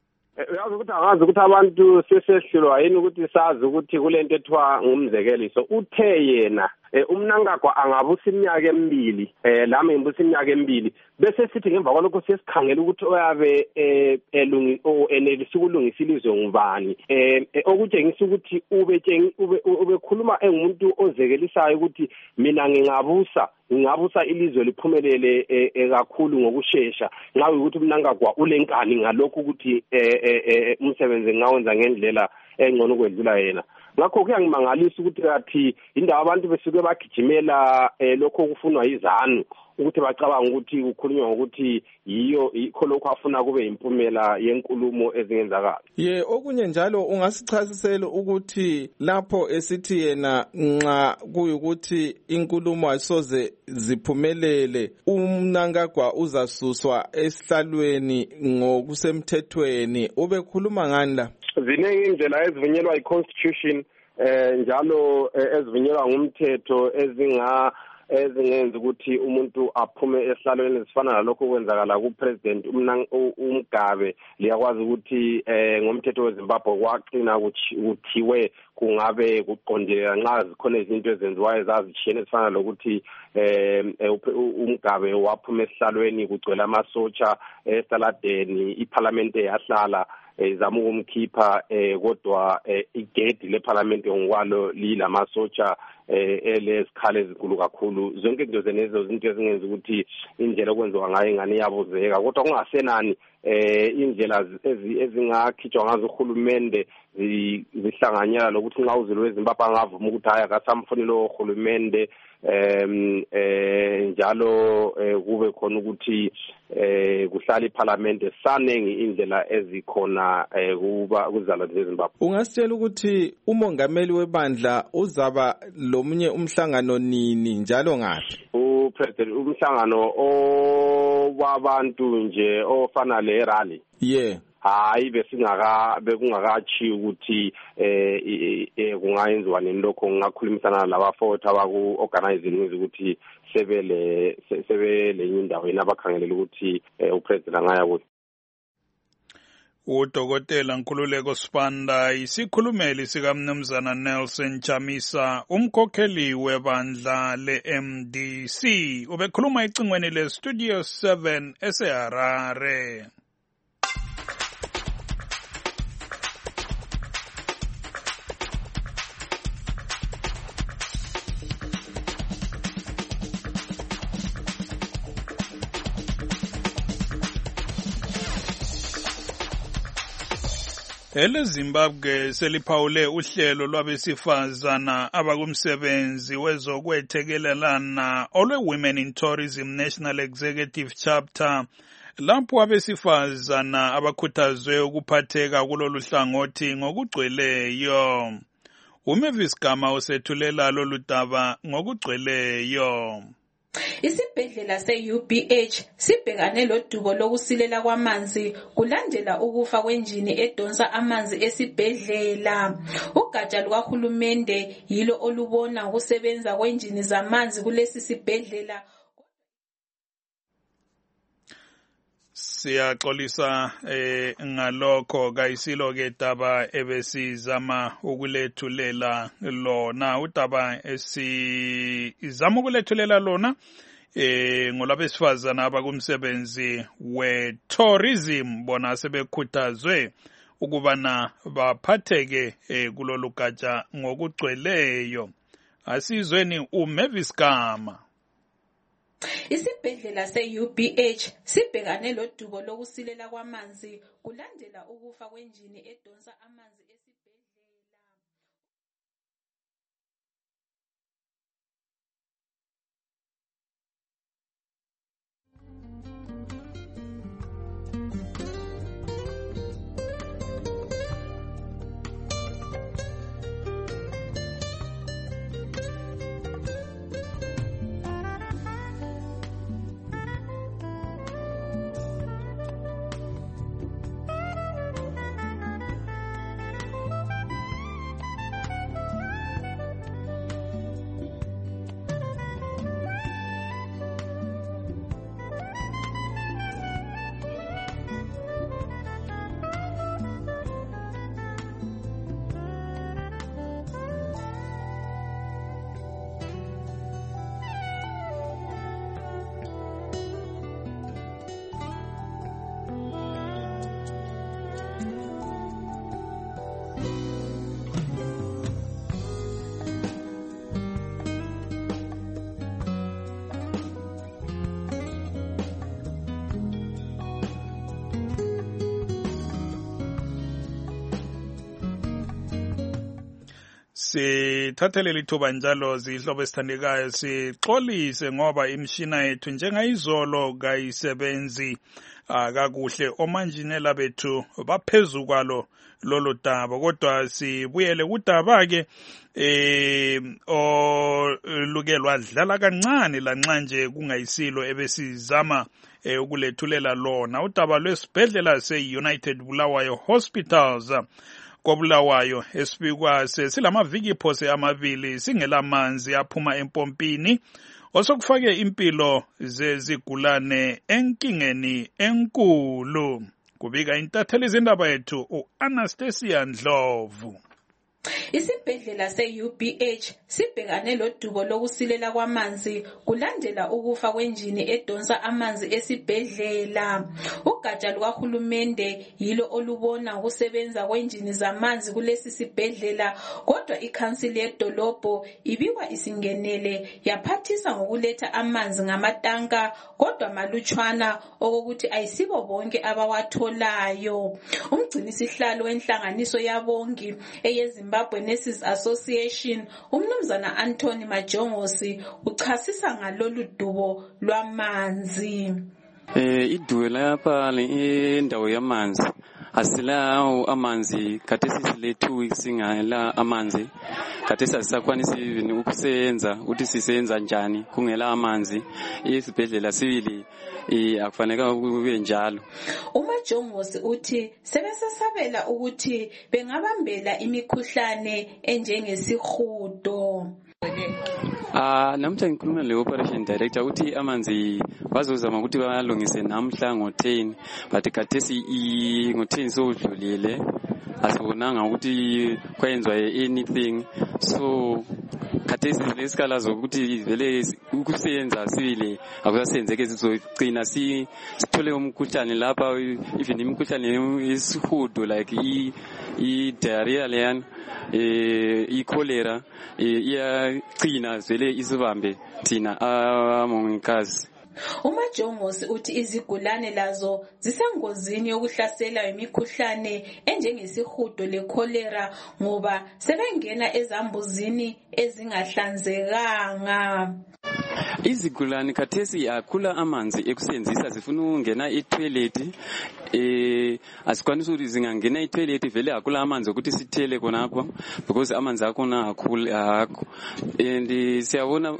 Uyazi ukuthi angazi ukuthi abantu sesehlulwa yini ukuthi sazi ukuthi kulento ethiwa ngumzekeliso. Uthe yena umnankagwa angabusa iminyaka emibili, lami ngibusa iminyaka emibili, bese sithi ngemva kwalokho sesikhangela ukuthi oyabe elungi enelisa ukulungisa ilizwe ngubani. Okutshengisa ukuthi ube ubekhuluma engumuntu ozekelisayo ukuthi mina ngingabusa ngingabusa ilizwe liphumelele kakhulu ngokusheshsha, nxa ukuthi umnankagwa ulenkani ngalokho ukuthi umsebenzi ngawenza ngendlela engcono kwedlula yena. Ngakho kuyangimangalisa ukuthi kathi indawo abantu besuke bagijimela lokho okufunwa yizanu ukuthi bacabanga ukuthi ukukhulunywa ngokuthi yiyo ikho lokho afuna kube impumela yenkulumo ezingenzakala. Ye okunye njalo ungasichasisela ukuthi lapho esithi yena nxa kuyukuthi inkulumo ayisoze ziphumelele umnankagwa uzasuswa esihlalweni ngokusemthethweni, ubekhuluma ngani la? Ziningi indlela ezivunyelwa yi-constitution eh njalo ezivunyelwa ngumthetho ezinga ezingenza ukuthi umuntu aphume esihlalweni zifana nalokho kwenzakala kupresident uMgabe. Liyakwazi ukuthi eh ngomthetho weZimbabwe kwaqina kuthiwe kungabe kuqondile nxa zikhona izinto ezenziwayo ezazishiyene ezifana lokuthi eh uMgabe waphuma esihlalweni kugcwele amasotsha esaladeni, iparliament yahlala izama ukumkhipha kodwa igedi leparliament ngokwalo lilamasotsha elesikhale ezinkulu kakhulu. Zonke into zenezo izinto ezingenza ukuthi indlela okwenziwa ngayo ingane iyabuzeka, kodwa kungasenani indlela ezingakhitshwa ngazo uhulumende zihlanganyela lokuthi nxa uzulu weZimbabwe angavuma ukuthi haya kasamfunile uhulumende em eh njalo kube khona ukuthi eh kuhlala iparliament sanengi indlela ezikhona kuba kuzala zeZimbabwe. Ungasitshela ukuthi umongameli webandla uzaba lomunye umhlangano nini njalo ngaphi? Upresident umhlangano owabantu nje ofana le rally. Yeah. hayi besingaka bekungakachi ukuthi eh kungayenziwa nendokho ngakhulumisana nalabafowethu abaku organizing ukuthi sebele sebele indawo inabakhangelela ukuthi upresident angaya kuthi. Udokotela Nkululeko Sibanda isikhulumeli sikaMnumzana Nelson Chamisa umkhokheli webandla le-M D C ubekhuluma ecingweni le-Studio seven eseHarare. Ele Zimbabwe seliphawule uhlelo lwabesifazana abakumsebenzi wezokwethekelelana olwe Women in Tourism National Executive Chapter lapho abesifazana abakhuthazwe ukuphatheka kulolu hlangothi ngokugcweleyo. Umavis Gama usethulela lolu daba ngokugcweleyo. Isibhedlela se-U B H sibhekane lodubo lokusilela kwamanzi kulandela ukufa kwenjini edonsa amanzi esibhedlela. Ugatsha lukahulumende yilo olubona ukusebenza kwenjini zamanzi kulesi sibhedlela. Siyaxolisa eh, ngalokho kayisilo ke daba ebesizama ukulethulela lona udaba esizama ukulethulela lona eh ngolabesifazana abakumsebenzi we-tourism bona sebekhuthazwe ukubana baphatheke eh, kulolu gatsha ngokugcweleyo. Asizweni uMavis Gama. Isibhedlela se-U B H sibhekane lodubo lokusilela kwamanzi kulandela ukufa kwenjini edonsa amanzi esibhedlela. Sithathele lithuba njalo zihlobo esithandekayo sixolise ngoba imishina yethu njengayizolo kayisebenzi akakuhle omanjinela bethu baphezulu kwalo lolo daba kodwa sibuyele kudaba ke eh oluke lwadlala kancane lanxa nje kungayisilo ebesizama ukulethulela lona udaba lwesibhedlela se-United Bulawayo Hospitals koBulawayo esibikwa silamaviki phose amabili singelamanzi aphuma empompini osokufake impilo zezigulane enkingeni enkulu. Kubika intatheli izindaba yethu uAnastasia Ndlovu. Isibhedlela se-U B H sibhekane lodubo lokusilela kwamanzi kulandela ukufa kwenjini edonsa amanzi esibhedlela. Ugatsha lukahulumende yilo olubona ukusebenza kwenjini zamanzi kulesi sibhedlela kodwa ikhansili yedolobho ibikwa isingenele yaphathisa ngokuletha amanzi ngamatanka kodwa malutshwana okokuthi ayisibo bonke abawatholayo. Umgcinisihlalo wenhlanganiso yabongi eyezimbabwe Zimbabwe Nurses Association umnumzana Anthony Majongosi uchasisa ngalolu dubo lwamanzi. Eh iduwe lapha le indawo yamanzi asilawo amanzi khathesi sile two weeks singela amanzi khathesi asisakwanisi even ukusebenza ukuthi sisebenza njani kungela amanzi isibhedlela sibili akufaneka kube njalo. uMajongosi uthi sebesesabela ukuthi bengabambela imikhuhlane enjengesihudo. Ah namhla ngikhuluma le operation director uthi amanzi bazozama ukuthi balungise namhla ngo ten but khathesi ngo ten sodlulile asibonanga ukuthi kwenzwa anything so khathesi lesikala zokuthi vele ukusebenza sibili akusasenzeke sizogcina sithole umkhuhlane lapha even imikhuhlane yesihudo like i i diarrhea leyan eh i cholera iyagcina vele isibambe thina amongikazi. uMajongosi uthi izigulane lazo zisengozini yokuhlaselwa imikhuhlane enjengesihudo lecholera ngoba sebengena ezambuzini ezingahlanzekanga. izigulane khathesi akula amanzi ekusebenzisa zifuna ukungena etoilet eh asikwanisa ukuthi zingangena etoilet vele akula amanzi ukuthi sithele khonapho because amanzi akhona akhula akho and siyabona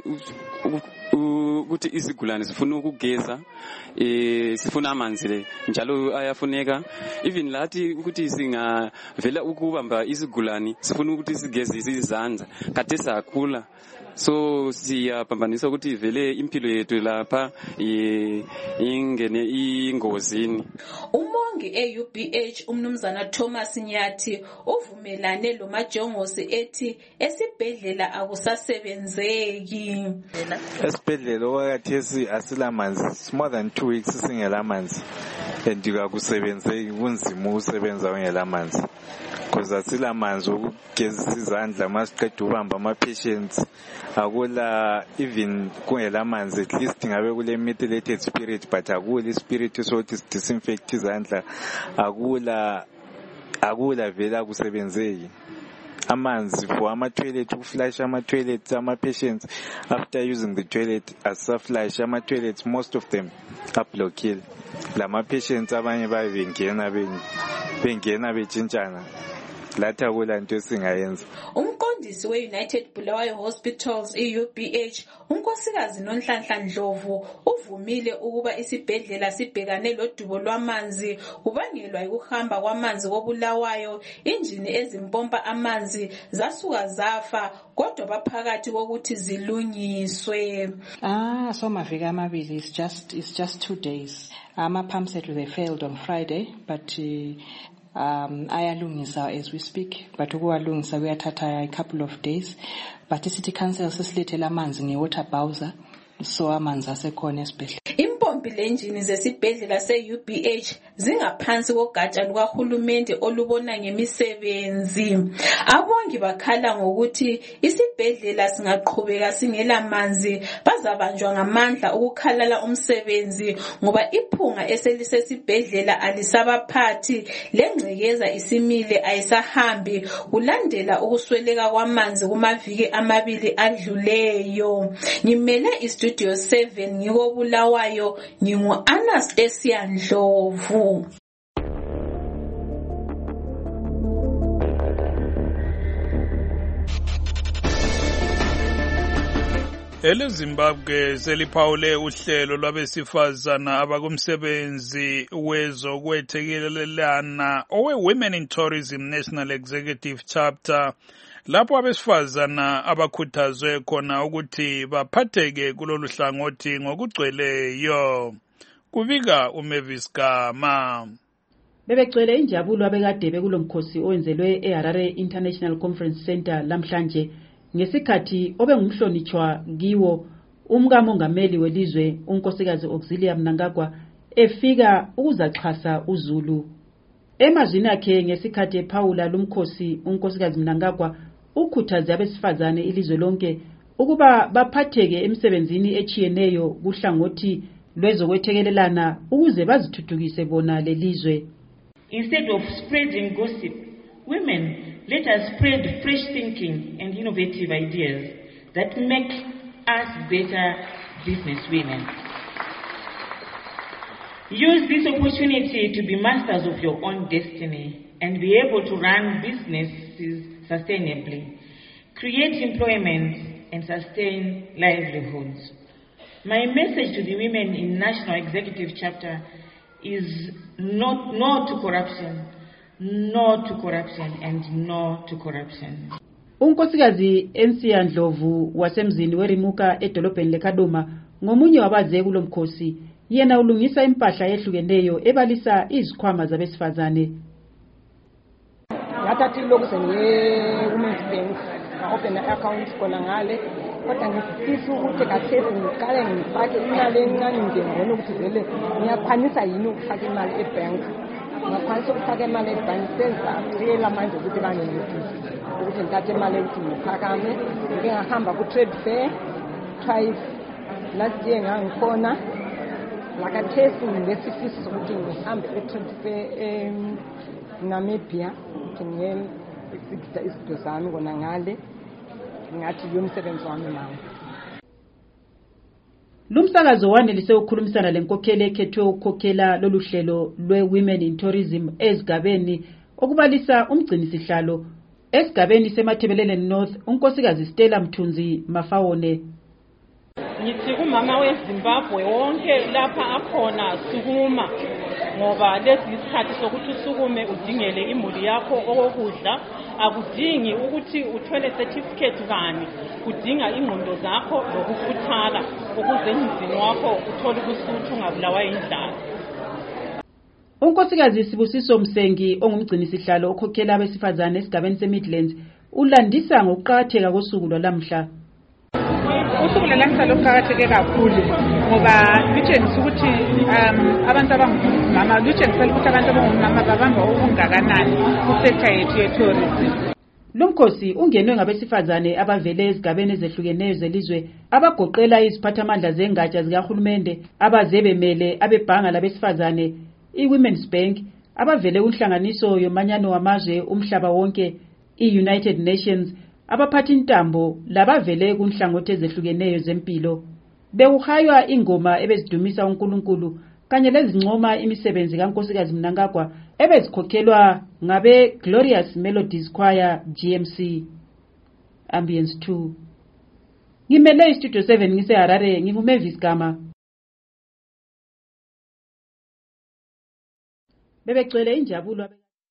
ukuthi izigulane sifuna ukugeza eh sifuna amanzi le njalo ayafuneka even lathi ukuthi singa vela ukubamba izigulane sifuna ukuthi sigeze izandla khathesi akula so siyaphambanisa ukuthi vele impilo yethu lapha ingene ingozini. umongi e-U B H umnumzana Thomas Nyathi uvumelane lo Majongosi ethi esibhedlela akusasebenzeki. esibhedlela okwakhathesi asilamanzi more than two weeks singela manzi and akusebenzeki kunzima ukusebenza ungela manzi because asilamanzi okugezisa izandla masiqeda ubamba ama-patients akula even kungela manzi at least ngabe kule methylated spirit but akula ispirit sokuthi disinfect izandla akula akula vele akusebenzeki amanzi for ama-toilet ukuflash ama-toilet ama-patients after using the toilet asaflash ama-toilets most of them ablockile lama-patients abanye baye bengena bengena betshintshana lathi akula nto esingayenza. umqondisi we-United Bulawayo Hospitals e-U B H unkosikazi Nonhlanhla Ndlovu uvumile ukuba isibhedlela sibhekane lodubo lwamanzi kubangelwa ukuhamba kwamanzi koBulawayo injini ezimpompa amanzi zasuka zafa kodwa baphakathi kokuthi zilungiswe. ah so maviki amabili is just is just two days ama pumps that they failed on Friday but uh, um ayalungisa as we speak but ukuwalungisa kuyathatha a couple of days but city council sesilethela amanzi ngewater bowser so amanzi asekhona esibhedlela. impompi lenjini zesibhedlela se-U B H zingaphansi kogatsha lukahulumende olubona ngemisebenzi. abongi bakhala ngokuthi isibhedlela singaqhubeka singela manzi bazabanjwa ngamandla ukukhalala umsebenzi ngoba iphunga eselisesibhedlela alisabaphathi lengcekeza isimile ayisahambi kulandela ukusweleka kwamanzi kumaviki amabili adluleyo. ngimele istudio seven ngiko Bulawayo ngingu Anastasia Ndlovu. EleZimbabwe seliphawule uhlelo lwabesifazana abakumsebenzi wezokwethekelelana owe-Women in Tourism National Executive Chapter lapho abesifazana abakhuthazwe khona ukuthi baphatheke kulolu hlangothi ngokugcweleyo. Kubika uMavis Gama. Bebegcwele injabulo abekade bekulomkhosi owenzelwe eHarare International Conference Center lamhlanje ngesikhathi obengumhlonitshwa kiwo umkamongameli welizwe unkosikazi Auxilia Mnangagwa efika ukuzaxhasa uZulu. Emazwini akhe ngesikhathi ephawula lumkhosi unkosikazi Mnangagwa ukhuthaze abesifazane ilizwe lonke ukuba baphatheke emsebenzini echiyeneyo kuhlangothi lwezokwethekelelana ukuze bazithuthukise bona lelizwe. Instead of spreading gossip, women, let us spread fresh thinking and innovative ideas that make us better business women. Use this opportunity to be masters of your own destiny and be able to run businesses sustainably, create employment and sustain livelihoods. My message to the women in National Executive Chapter is not, no to corruption, no to corruption and no to corruption. Unkosikazi Ensiya Ndlovu wasemzini weRimuka edolobheni leKadoma ngomunye wabaze kulo mkhosi. Yena ulungisa impahla ehlukeneyo ebalisa izikhwama zabesifazane. Ngatathi lokuse nge Women's Bank open account kona ngale kodwa ngifisa ukuthi kathesi ngiqale ngifake imali encane nje ngibone ukuthi vele ngiyakwanisa yini ukufaka imali ebank. Ngakwanisa ukufaka imali ebank senza ngiyela manje ukuthi bani ngifisa ukuthi ngithathe imali ukuthi ngiphakame ngingahamba ku trade fair twice last year ngangikhona lakathesi ngesifiso ukuthi ngihambe e-trade fair eNamibia ukuthi ngiyele ikuzita izinto zami kona ngale ngathi lo msebenzi wami manje. Lumsakazo wanelise ukukhulumisana lenkokheli ekhethwe ukukhokhela lolu hlelo lwe-Women in Tourism ezigabeni okubalisa umgcinisihlalo esigabeni seMathebelele North unkosikazi Stella Mthunzi Mafawone. Ngithi kumama weZimbabwe wonke lapha akhona sukuma ngoba lesi isikhathi sokuthi usukume udingele imuli yakho okokudla akudingi ukuthi uthole certificate bani kudinga ingqondo zakho lokukhuthala ukuze emzini wakho uthole ukusuthu ungabulawa indlala. Unkosikazi Sibusiso Msengi ongumgcinisihlalo okhokhela abesifazane esigabeni seMidlands ulandisa ngokuqhatheka kosuku lwalamhla. Usuku lwalamhla luqhatheke kakhulu ngoba litshengisa ukuthi abantu abangomama litshengisa ukuthi abantu abangomama babamba okungakanani kusektor yethu ye-tourism. Lumkhosi ungenwe ngabesifazane abavele ezigabeni ezehlukeneyo zelizwe abagoqela iziphathamandla zengatsha zikahulumende abazebemele abebhanga labesifazane i-Women's Bank abavele unhlanganiso yomanyano wamazwe umhlaba wonke i-United Nations abaphathi intambo labavele kunhlangothi ezehlukeneyo zempilo bekuhaywa ingoma ebezidumisa uNkulunkulu kanye lezincoma imisebenzi kaNkosikazi Mnangagwa ebezikhokhelwa ngabe Glorious Melodies Choir G M C. Ambience two. Ngimele iStudio seven ngise Harare nginguMavis Gama. Bebegcwele injabulo.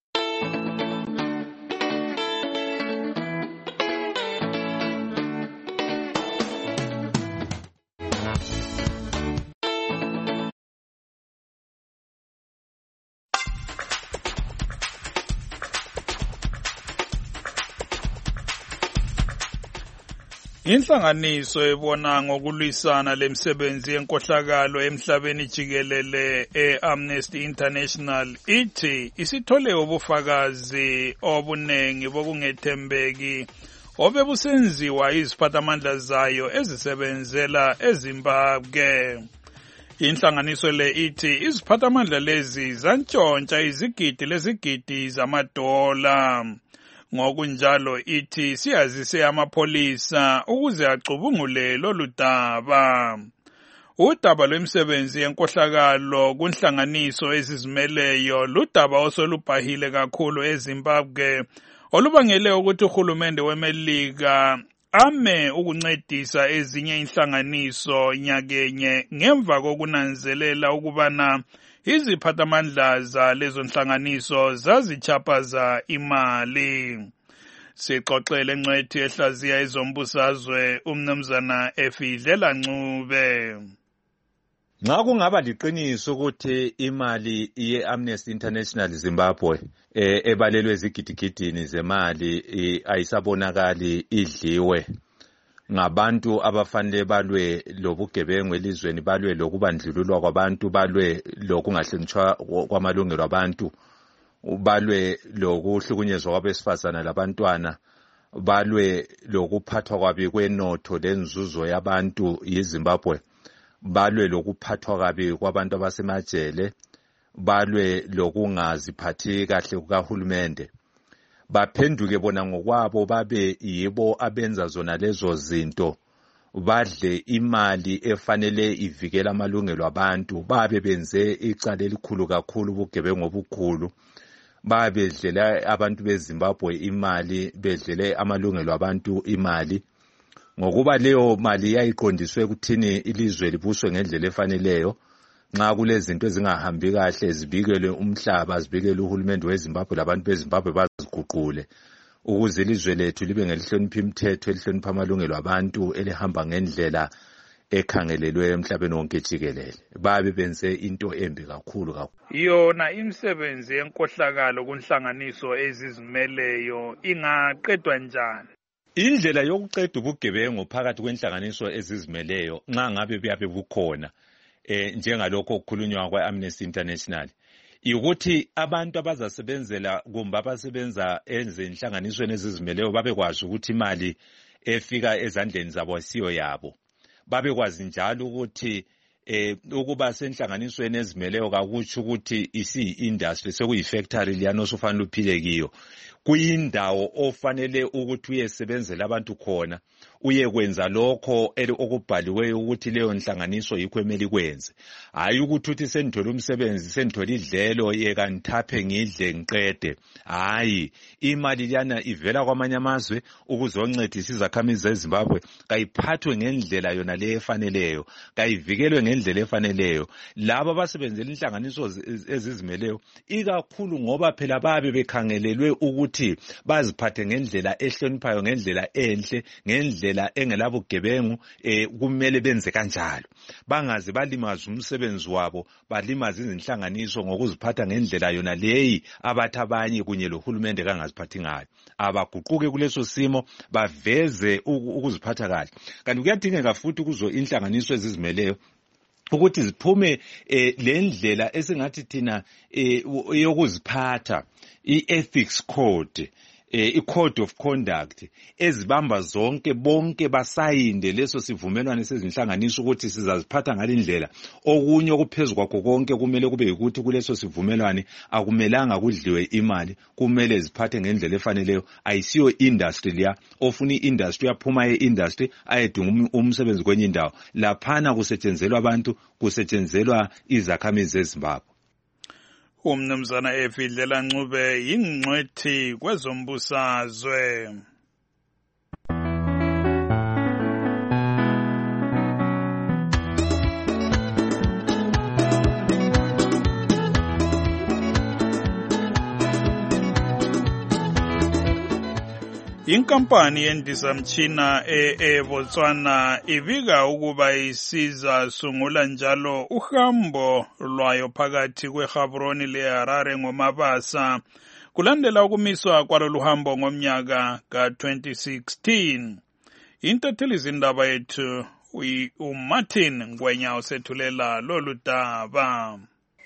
Inhlanganiso ebona ngokulwisana lemsebenzi yenkohlakalo emhlabeni jikelele e-Amnesty International ithi isithole ubufakazi obunengi bokungethembeki obebusenziwa iziphathamandla zayo ezisebenzela eZimbabwe. Inhlanganiso le ithi iziphathamandla lezi zantshontsha izigidi lezigidi zamadola. Ngokunjalo ithi siyazise amapholisa ukuze acubungule lolu daba. Udaba lwemisebenzi yenkohlakalo kunhlanganiso ezizimeleyo ludaba osolubhahile kakhulu eZimbabwe olubangele ukuthi uhulumende weMelika ame ukuncedisa ezinye inhlanganiso nyakenye ngemva kokunanzelela ukubana iziphathamandla zalezo nhlanganiso zazichaphaza imali. Sixoxele ngcwethi ehlaziya izombusazwe umnumzana Efidlela Ncube. Nxa kungaba liqiniso ukuthi imali ye-Amnesty International Zimbabwe e, ebalelwe izigidigidini zemali e, ayisabonakali idliwe ngabantu abafanele balwe lobugebengu elizweni, balwe lokubandlululwa kwabantu, balwe lokungahlonitshwa kwamalungelo abantu, balwe lokuhlukunyezwa kwabesifazana labantwana, balwe lokuphathwa kwabi kwenotho lenzuzo yabantu yiZimbabwe, balwe lokuphathwa kabi kwabantu abasemajele, balwe lokungaziphathi kahle kukahulumende. Baphenduke bona ngokwabo babe yibo abenza zona lezo zinto badle imali efanele ivikela amalungelo abantu, babe benze icala elikhulu kakhulu ubugebengu obukhulu, babe bedlela abantu beZimbabwe imali, bedlele amalungelo abantu imali, ngokuba leyo mali yayiqondiswe kuthini ilizwe libuswe ngendlela efaneleyo. Nxa kulezinto ezingahambi kahle zibikelwe umhlaba, zibikelwe uhulumende weZimbabwe labantu beZimbabwe baziguqule ukuze ilizwe lethu libe ngelihlonipha imithetho, elihlonipha amalungelo abantu, elihamba ngendlela ekhangelelwe emhlabeni wonke jikelele. Babe benze into embi kakhulu kakhulu. Yona imisebenzi yenkohlakalo kunhlanganiso ezizimeleyo ingaqedwa njani? Indlela yokuqeda ubugebengu phakathi kwenhlanganiso ezizimeleyo nxa ngabe buyabe bukhona eh njengalokho okukhulunywa kwa-Amnesty International ukuthi abantu abazasebenzela kumbe abasebenza ezinhlanganisweni ezizimeleyo babekwazi ukuthi imali efika ezandleni zabo asiyo yabo, babekwazi njalo ukuthi eh ukuba senhlanganisweni ezimeleyo kakutsho ukuthi isi-industry sekuyi-factory liyana osufanele uphile kiyo, kuyindawo ofanele ukuthi uyesebenzela abantu khona, uyekwenza lokho okubhaliweyo ukuthi leyo nhlanganiso yikho emeli kwenze, hayi ukuthi uthi sendithola umsebenzi, sendithola idlelo yeka ngithaphe ngidle ngiqede. Hayi, imali liyana ivela kwamanye amazwe ukuzoncedisa izakhamizi zeZimbabwe, kayiphathwe ngendlela yona le efaneleyo, kayivikelwe ngendlela efaneleyo. Laba abasebenzela inhlanganiso ezizimeleyo ikakhulu ngoba phela babe bekhangelelwe ukuthi baziphathe ngendlela ehloniphayo, ngendlela enhle, ngendlela engelabugebengu, eh kumele benze kanjalo. Bangaze balimaza umsebenzi wabo, balimaza izinhlanganiso ngokuziphatha ngendlela yona leyi abathi abanye kunye lohulumende kangaziphathi ngayo. Abaguquke kuleso simo, baveze ukuziphatha kahle. Kanti kuyadingeka futhi kuzo inhlanganiso ezizimeleyo ukuthi ziphume eh lendlela esingathi thina eh yokuziphatha, i-ethics code, eh i-code of conduct, ezibamba zonke bonke basayinde leso sivumelwano sezinhlanganiso ukuthi sizaziphatha ngalindlela. Okunye okuphezulu kwakho konke kumele kube ukuthi kuleso sivumelwano akumelanga kudliwe imali, kumele ziphathe ngendlela efaneleyo. Ayisiyo industry liya ofuna i-industry yaphuma ye-industry ayedinga umsebenzi kwenye indawo. Laphana kusetshenzelwa abantu, kusetshenzelwa izakhamizi zeZimbabwe. Umnumzana Efidlela Ncube yingcwethi kwezombusazwe. Inkampani yendizamtshina eBotswana ibika ukuba isiza sungula njalo uhambo lwayo phakathi kweGaborone leHarare ngomabasa kulandela ukumiswa kwalolu hambo ngomnyaka ka twenty sixteen. Intatheli zindaba yethu uMartin Ngwenya usethulela lolu daba.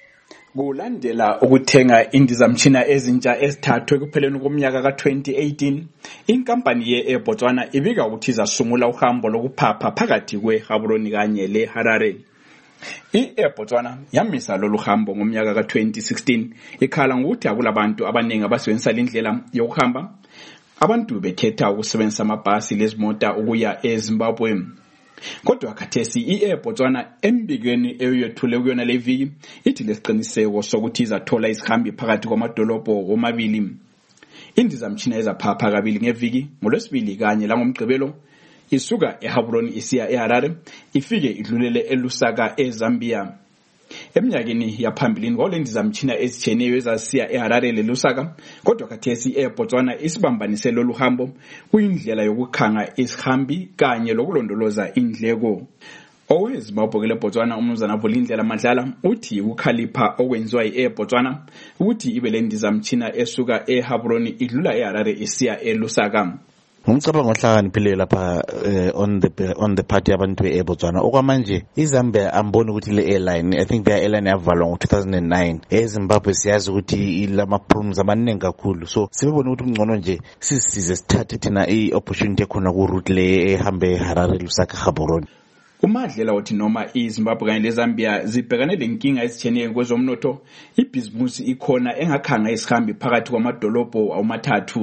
Kulandela ukuthenga indizamtshina ezintsha ezithathwe kupheleni komnyaka ka twenty eighteen, inkampani ye-eBotswana ibika ukuthi izasungula uhambo lokuphapha phakathi kweGaborone kanye leHarare. I-eBotswana yamisa lolu hambo ngomnyaka ka twenty sixteen, ikhala ngokuthi akulabantu abaningi abasebenzisa lendlela yokuhamba. Abantu bekhetha ukusebenzisa amabhasi lezimota ukuya eZimbabwe. Kodwa khathesi i-eBotswana embikweni eyethule kuyona leviki ithi lesiqiniseko sokuthi izathola isihambi phakathi kwamadolobho omabili. Indizamtshina ezaphapha kabili ngeviki, ngolwesibili kanye langomgqibelo, isuka eGaborone isiya eHarare, ifike idlulele eLusaka eZambia. Eminyakeni yaphambilini kwalendizamtshina ezitshiyeneyo ezasiya eHarare leLusaka, kodwa khathesi i-eBotswana isibambanise lolu hambo kuyindlela yokukhanga isihambi kanye lokulondoloza indleko. OweZimbabwe leBotswana umnumzana Vulindlela Madlala uthi ukukhalipha okwenziwa i-eBotswana ukuthi ibe lendizamtshina esuka eGaborone idlula eHarare isiya eLusaka. Ngicabanga ngohlakaniphile lapha on the on the party yabantu eBotswana okwamanje iZambia amboni ukuthi le airline, I think the airline yavalwa ngo two thousand nine. eZimbabwe siyazi ukuthi ilama problems amaningi kakhulu, so sibone ukuthi ungcono nje sisize sithathe thina i-opportunity ekhona ku route le ehambe Harare Lusaka Gaborone. Umadlela uthi noma iZimbabwe kanye leZambia zibhekane lenkinga ezitshiyeneyo kwezomnotho, ibhizimusi ikhona engakhanga isihambi phakathi kwamadolobho amathathu.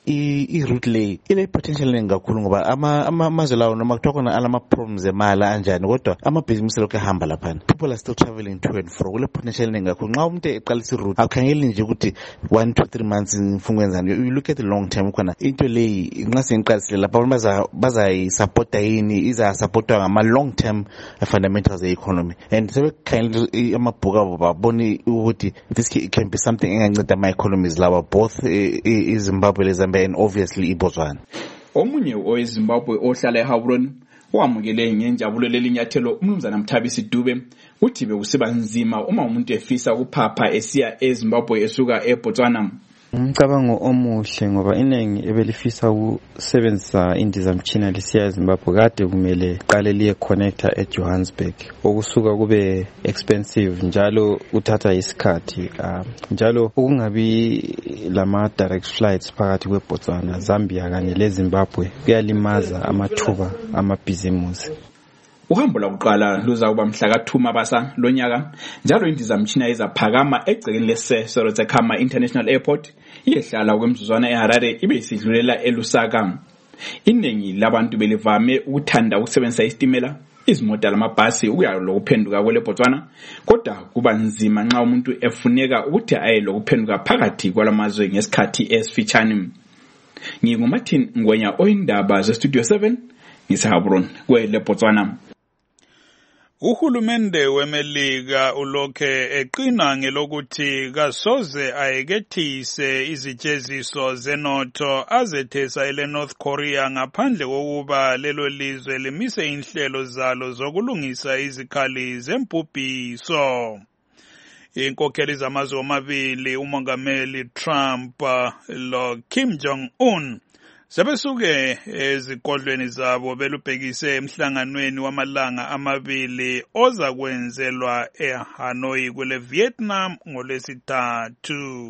i-route le ile potential eningi kakhulu ngoba amazwe lawo noma kuthiwa khona alama-problems emali anjani kodwa amabhizinisi lokhu ehamba laphana. People are still traveling to and fro. Kule potential eningi kakhulu. Nxa umuntu eqalisa i-route akukhangeli nje ukuthi one two three months imfunkwenzani. You look at the long term khona into leyi nxa seniqalisile lapha abantu bazayisupporta yini izasupportwa ngama-long term fundamentals e-economy and sebekhangela amabhuku abo babone ukuthi this can be something enganceda ama-economies lawa both iZimbabwe leZambia and obviously iBotswana. Omunye oweZimbabwe ohlala eHaburoni wamukele ngenjabulo lelinyathelo umnumzana Mthabisi Dube uthi bekusiba nzima uma umuntu efisa ukuphapha esiya eZimbabwe esuka eBotswana. Umcabango omuhle ngoba inengi ebelifisa ukusebenzisa indizamtshina lisiya eZimbabwe kade kumele qale liye connector eJohannesburg okusuka kube expensive njalo uthatha isikhathi njalo ukungabi lama direct flights phakathi kweBotswana, Zambia kanye leZimbabwe kuyalimaza amathuba amabhizimusi. Uhambo lokuqala luza kuba mhla ka two Mabasa lonyaka njalo indizamtshina izaphakama egcekeni leSerotekama International Airport iyehlala kwemzuzwana eHarare ibe isidlulela eLusaka. Iningi labantu belivame ukuthanda ukusebenzisa isitimela, izimota lamabhasi ukuya lokuphenduka kwele Botswana kodwa kuba nzima nxa umuntu efuneka ukuthi aye lokuphenduka phakathi kwalamazwe ngesikhathi esifitshane. NginguMartin Ngwenya oyindaba ze Studio seven ngiseHaburoni kwele Botswana. Uhulumende weMelika ulokhe eqina ngelokuthi kasoze ayekethise izijeziso zenotho azethesa ele North Korea ngaphandle kokuba lelo lizwe limise inhlelo zalo zokulungisa izikhali zembubhiso. Inkokheli zamazwe omabili umongameli Trump lo Kim Jong-un sebesuke ezikodlweni zabo belubhekise emhlanganweni wamalanga amabili oza kwenzelwa eHanoi kule Vietnam ngolwesithathu.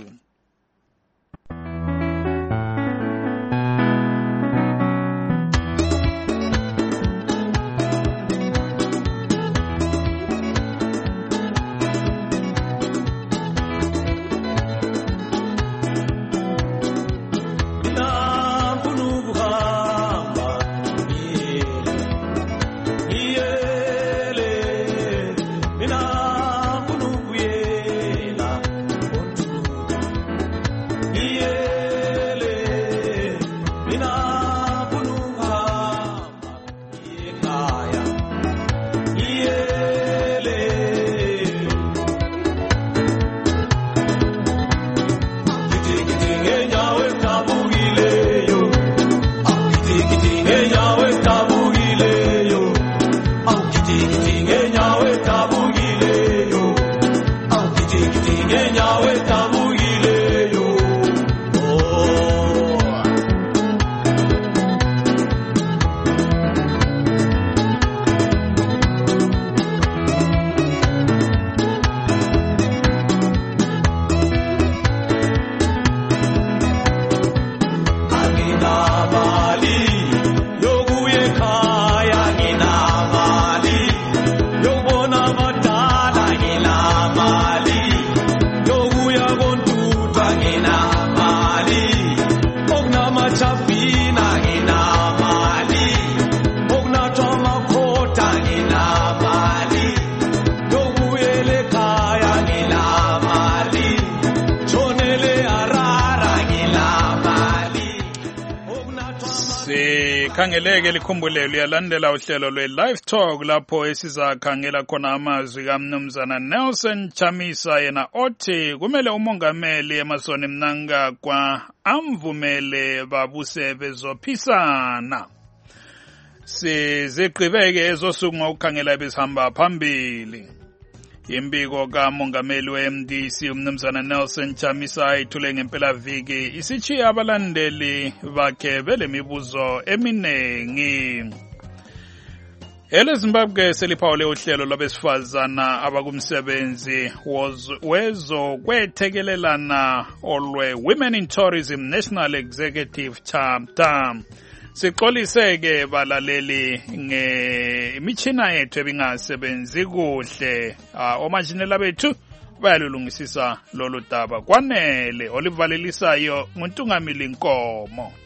Khangeleke likhumbule liyalandela uhlelo lwe Live Talk lapho esizakhangela khona amazwi kaMnumzana Nelson Chamisa yena othi kumele umongameli emasoni Mnangagwa amvumele babuse bezophisana. Siziqhubeke ezosuku ukukhangela besihamba phambili. Imbiko kamongameli we-M D C uMnumzana Nelson Chamisa ithule ngempela viki isichiya abalandeli bakhe belemibuzo eminengi. Ele Zimbabwe seliphawule uhlelo lwabesifazana abakumsebenzi wezo kwethekelelana olwe Women in Tourism National Executive Chapter. Sixoliseke balaleli ngemichina yethu ebingasebenzi kuhle. Omanjinela bethu bayalulungisisa lolu daba. Kwanele olivalelisayo nguNtungamili Nkomo.